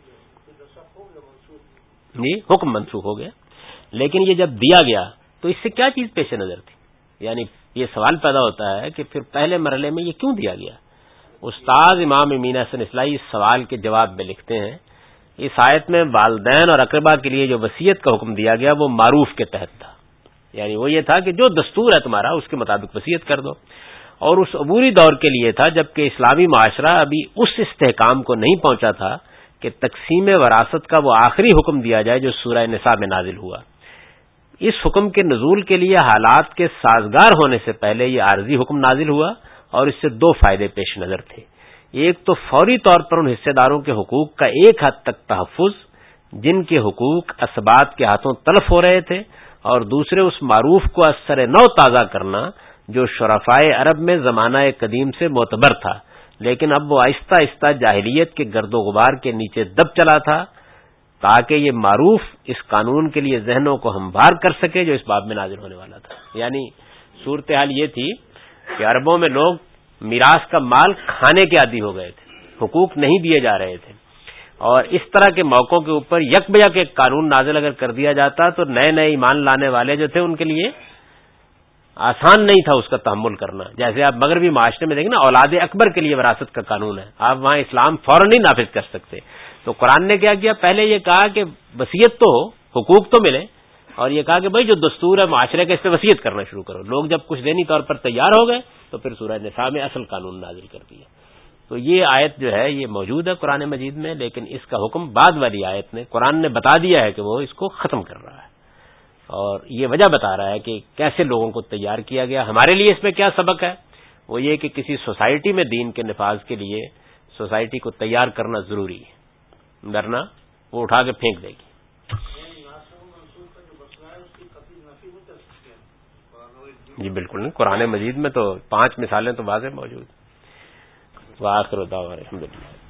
جی حکم منسوخ ہو گیا، لیکن یہ جب دیا گیا تو اس سے کیا چیز پیش نظر تھی؟ یعنی یہ سوال پیدا ہوتا ہے کہ پھر پہلے مرحلے میں یہ کیوں دیا گیا؟ استاد امام امین حسن اصلاحی اس سوال کے جواب میں لکھتے ہیں اس آیت میں والدین اور اقربا کے لیے جو وصیت کا حکم دیا گیا وہ معروف کے تحت تھا. یعنی وہ یہ تھا کہ جو دستور ہے تمہارا اس کے مطابق وصیت کر دو، اور اس عبوری دور کے لیے تھا جبکہ اسلامی معاشرہ ابھی اس استحکام کو نہیں پہنچا تھا کہ تقسیم وراثت کا وہ آخری حکم دیا جائے جو سورہ نساء میں نازل ہوا. اس حکم کے نزول کے لیے حالات کے سازگار ہونے سے پہلے یہ عارضی حکم نازل ہوا اور اس سے دو فائدے پیش نظر تھے. ایک تو فوری طور پر ان حصے داروں کے حقوق کا ایک حد تک تحفظ جن کے حقوق اسبات کے ہاتھوں تلف ہو رہے تھے، اور دوسرے اس معروف کو از سر نو تازہ کرنا جو شرفائے عرب میں زمانہ قدیم سے معتبر تھا، لیکن اب وہ آہستہ آہستہ جاہلیت کے گرد و غبار کے نیچے دب چلا تھا تاکہ یہ معروف اس قانون کے لیے ذہنوں کو ہموار کر سکے جو اس باب میں نازل ہونے والا تھا. یعنی صورتحال یہ تھی کہ عربوں میں لوگ میراث کا مال کھانے کے عادی ہو گئے تھے, حقوق نہیں دیے جا رہے تھے, اور اس طرح کے موقعوں کے اوپر یک بیک ایک قانون نازل اگر کر دیا جاتا تو نئے نئے ایمان لانے والے جو تھے ان کے لیے آسان نہیں تھا اس کا تحمل کرنا. جیسے آپ مغربی معاشرے میں دیکھیں نا, اولاد اکبر کے لیے وراثت کا قانون ہے, آپ وہاں اسلام فوراً نہیں نافذ کر سکتے. تو قرآن نے کیا کیا, پہلے یہ کہا کہ وصیت تو ہو, حقوق تو ملے, اور یہ کہا کہ بھائی جو دستور ہے معاشرے کا اس پہ وصیت کرنا شروع کرو. لوگ جب کچھ دینی طور پر تیار ہو گئے تو پھر سورہ نساء میں اصل قانون نازل کر دیا. تو یہ آیت جو ہے یہ موجود ہے قرآن مجید میں, لیکن اس کا حکم بعد والی آیت نے قرآن نے بتا دیا ہے کہ وہ اس کو ختم کر رہا ہے, اور یہ وجہ بتا رہا ہے کہ کیسے لوگوں کو تیار کیا گیا. ہمارے لیے اس میں کیا سبق ہے, وہ یہ کہ کسی سوسائٹی میں دین کے نفاذ کے لیے سوسائٹی کو تیار کرنا ضروری ہے, ورنہ وہ اٹھا کے پھینک دے گی. جی بالکل نہیں, قرآن مجید میں تو پانچ مثالیں تو واضح موجود. وآخر دعوانا الحمدللہ.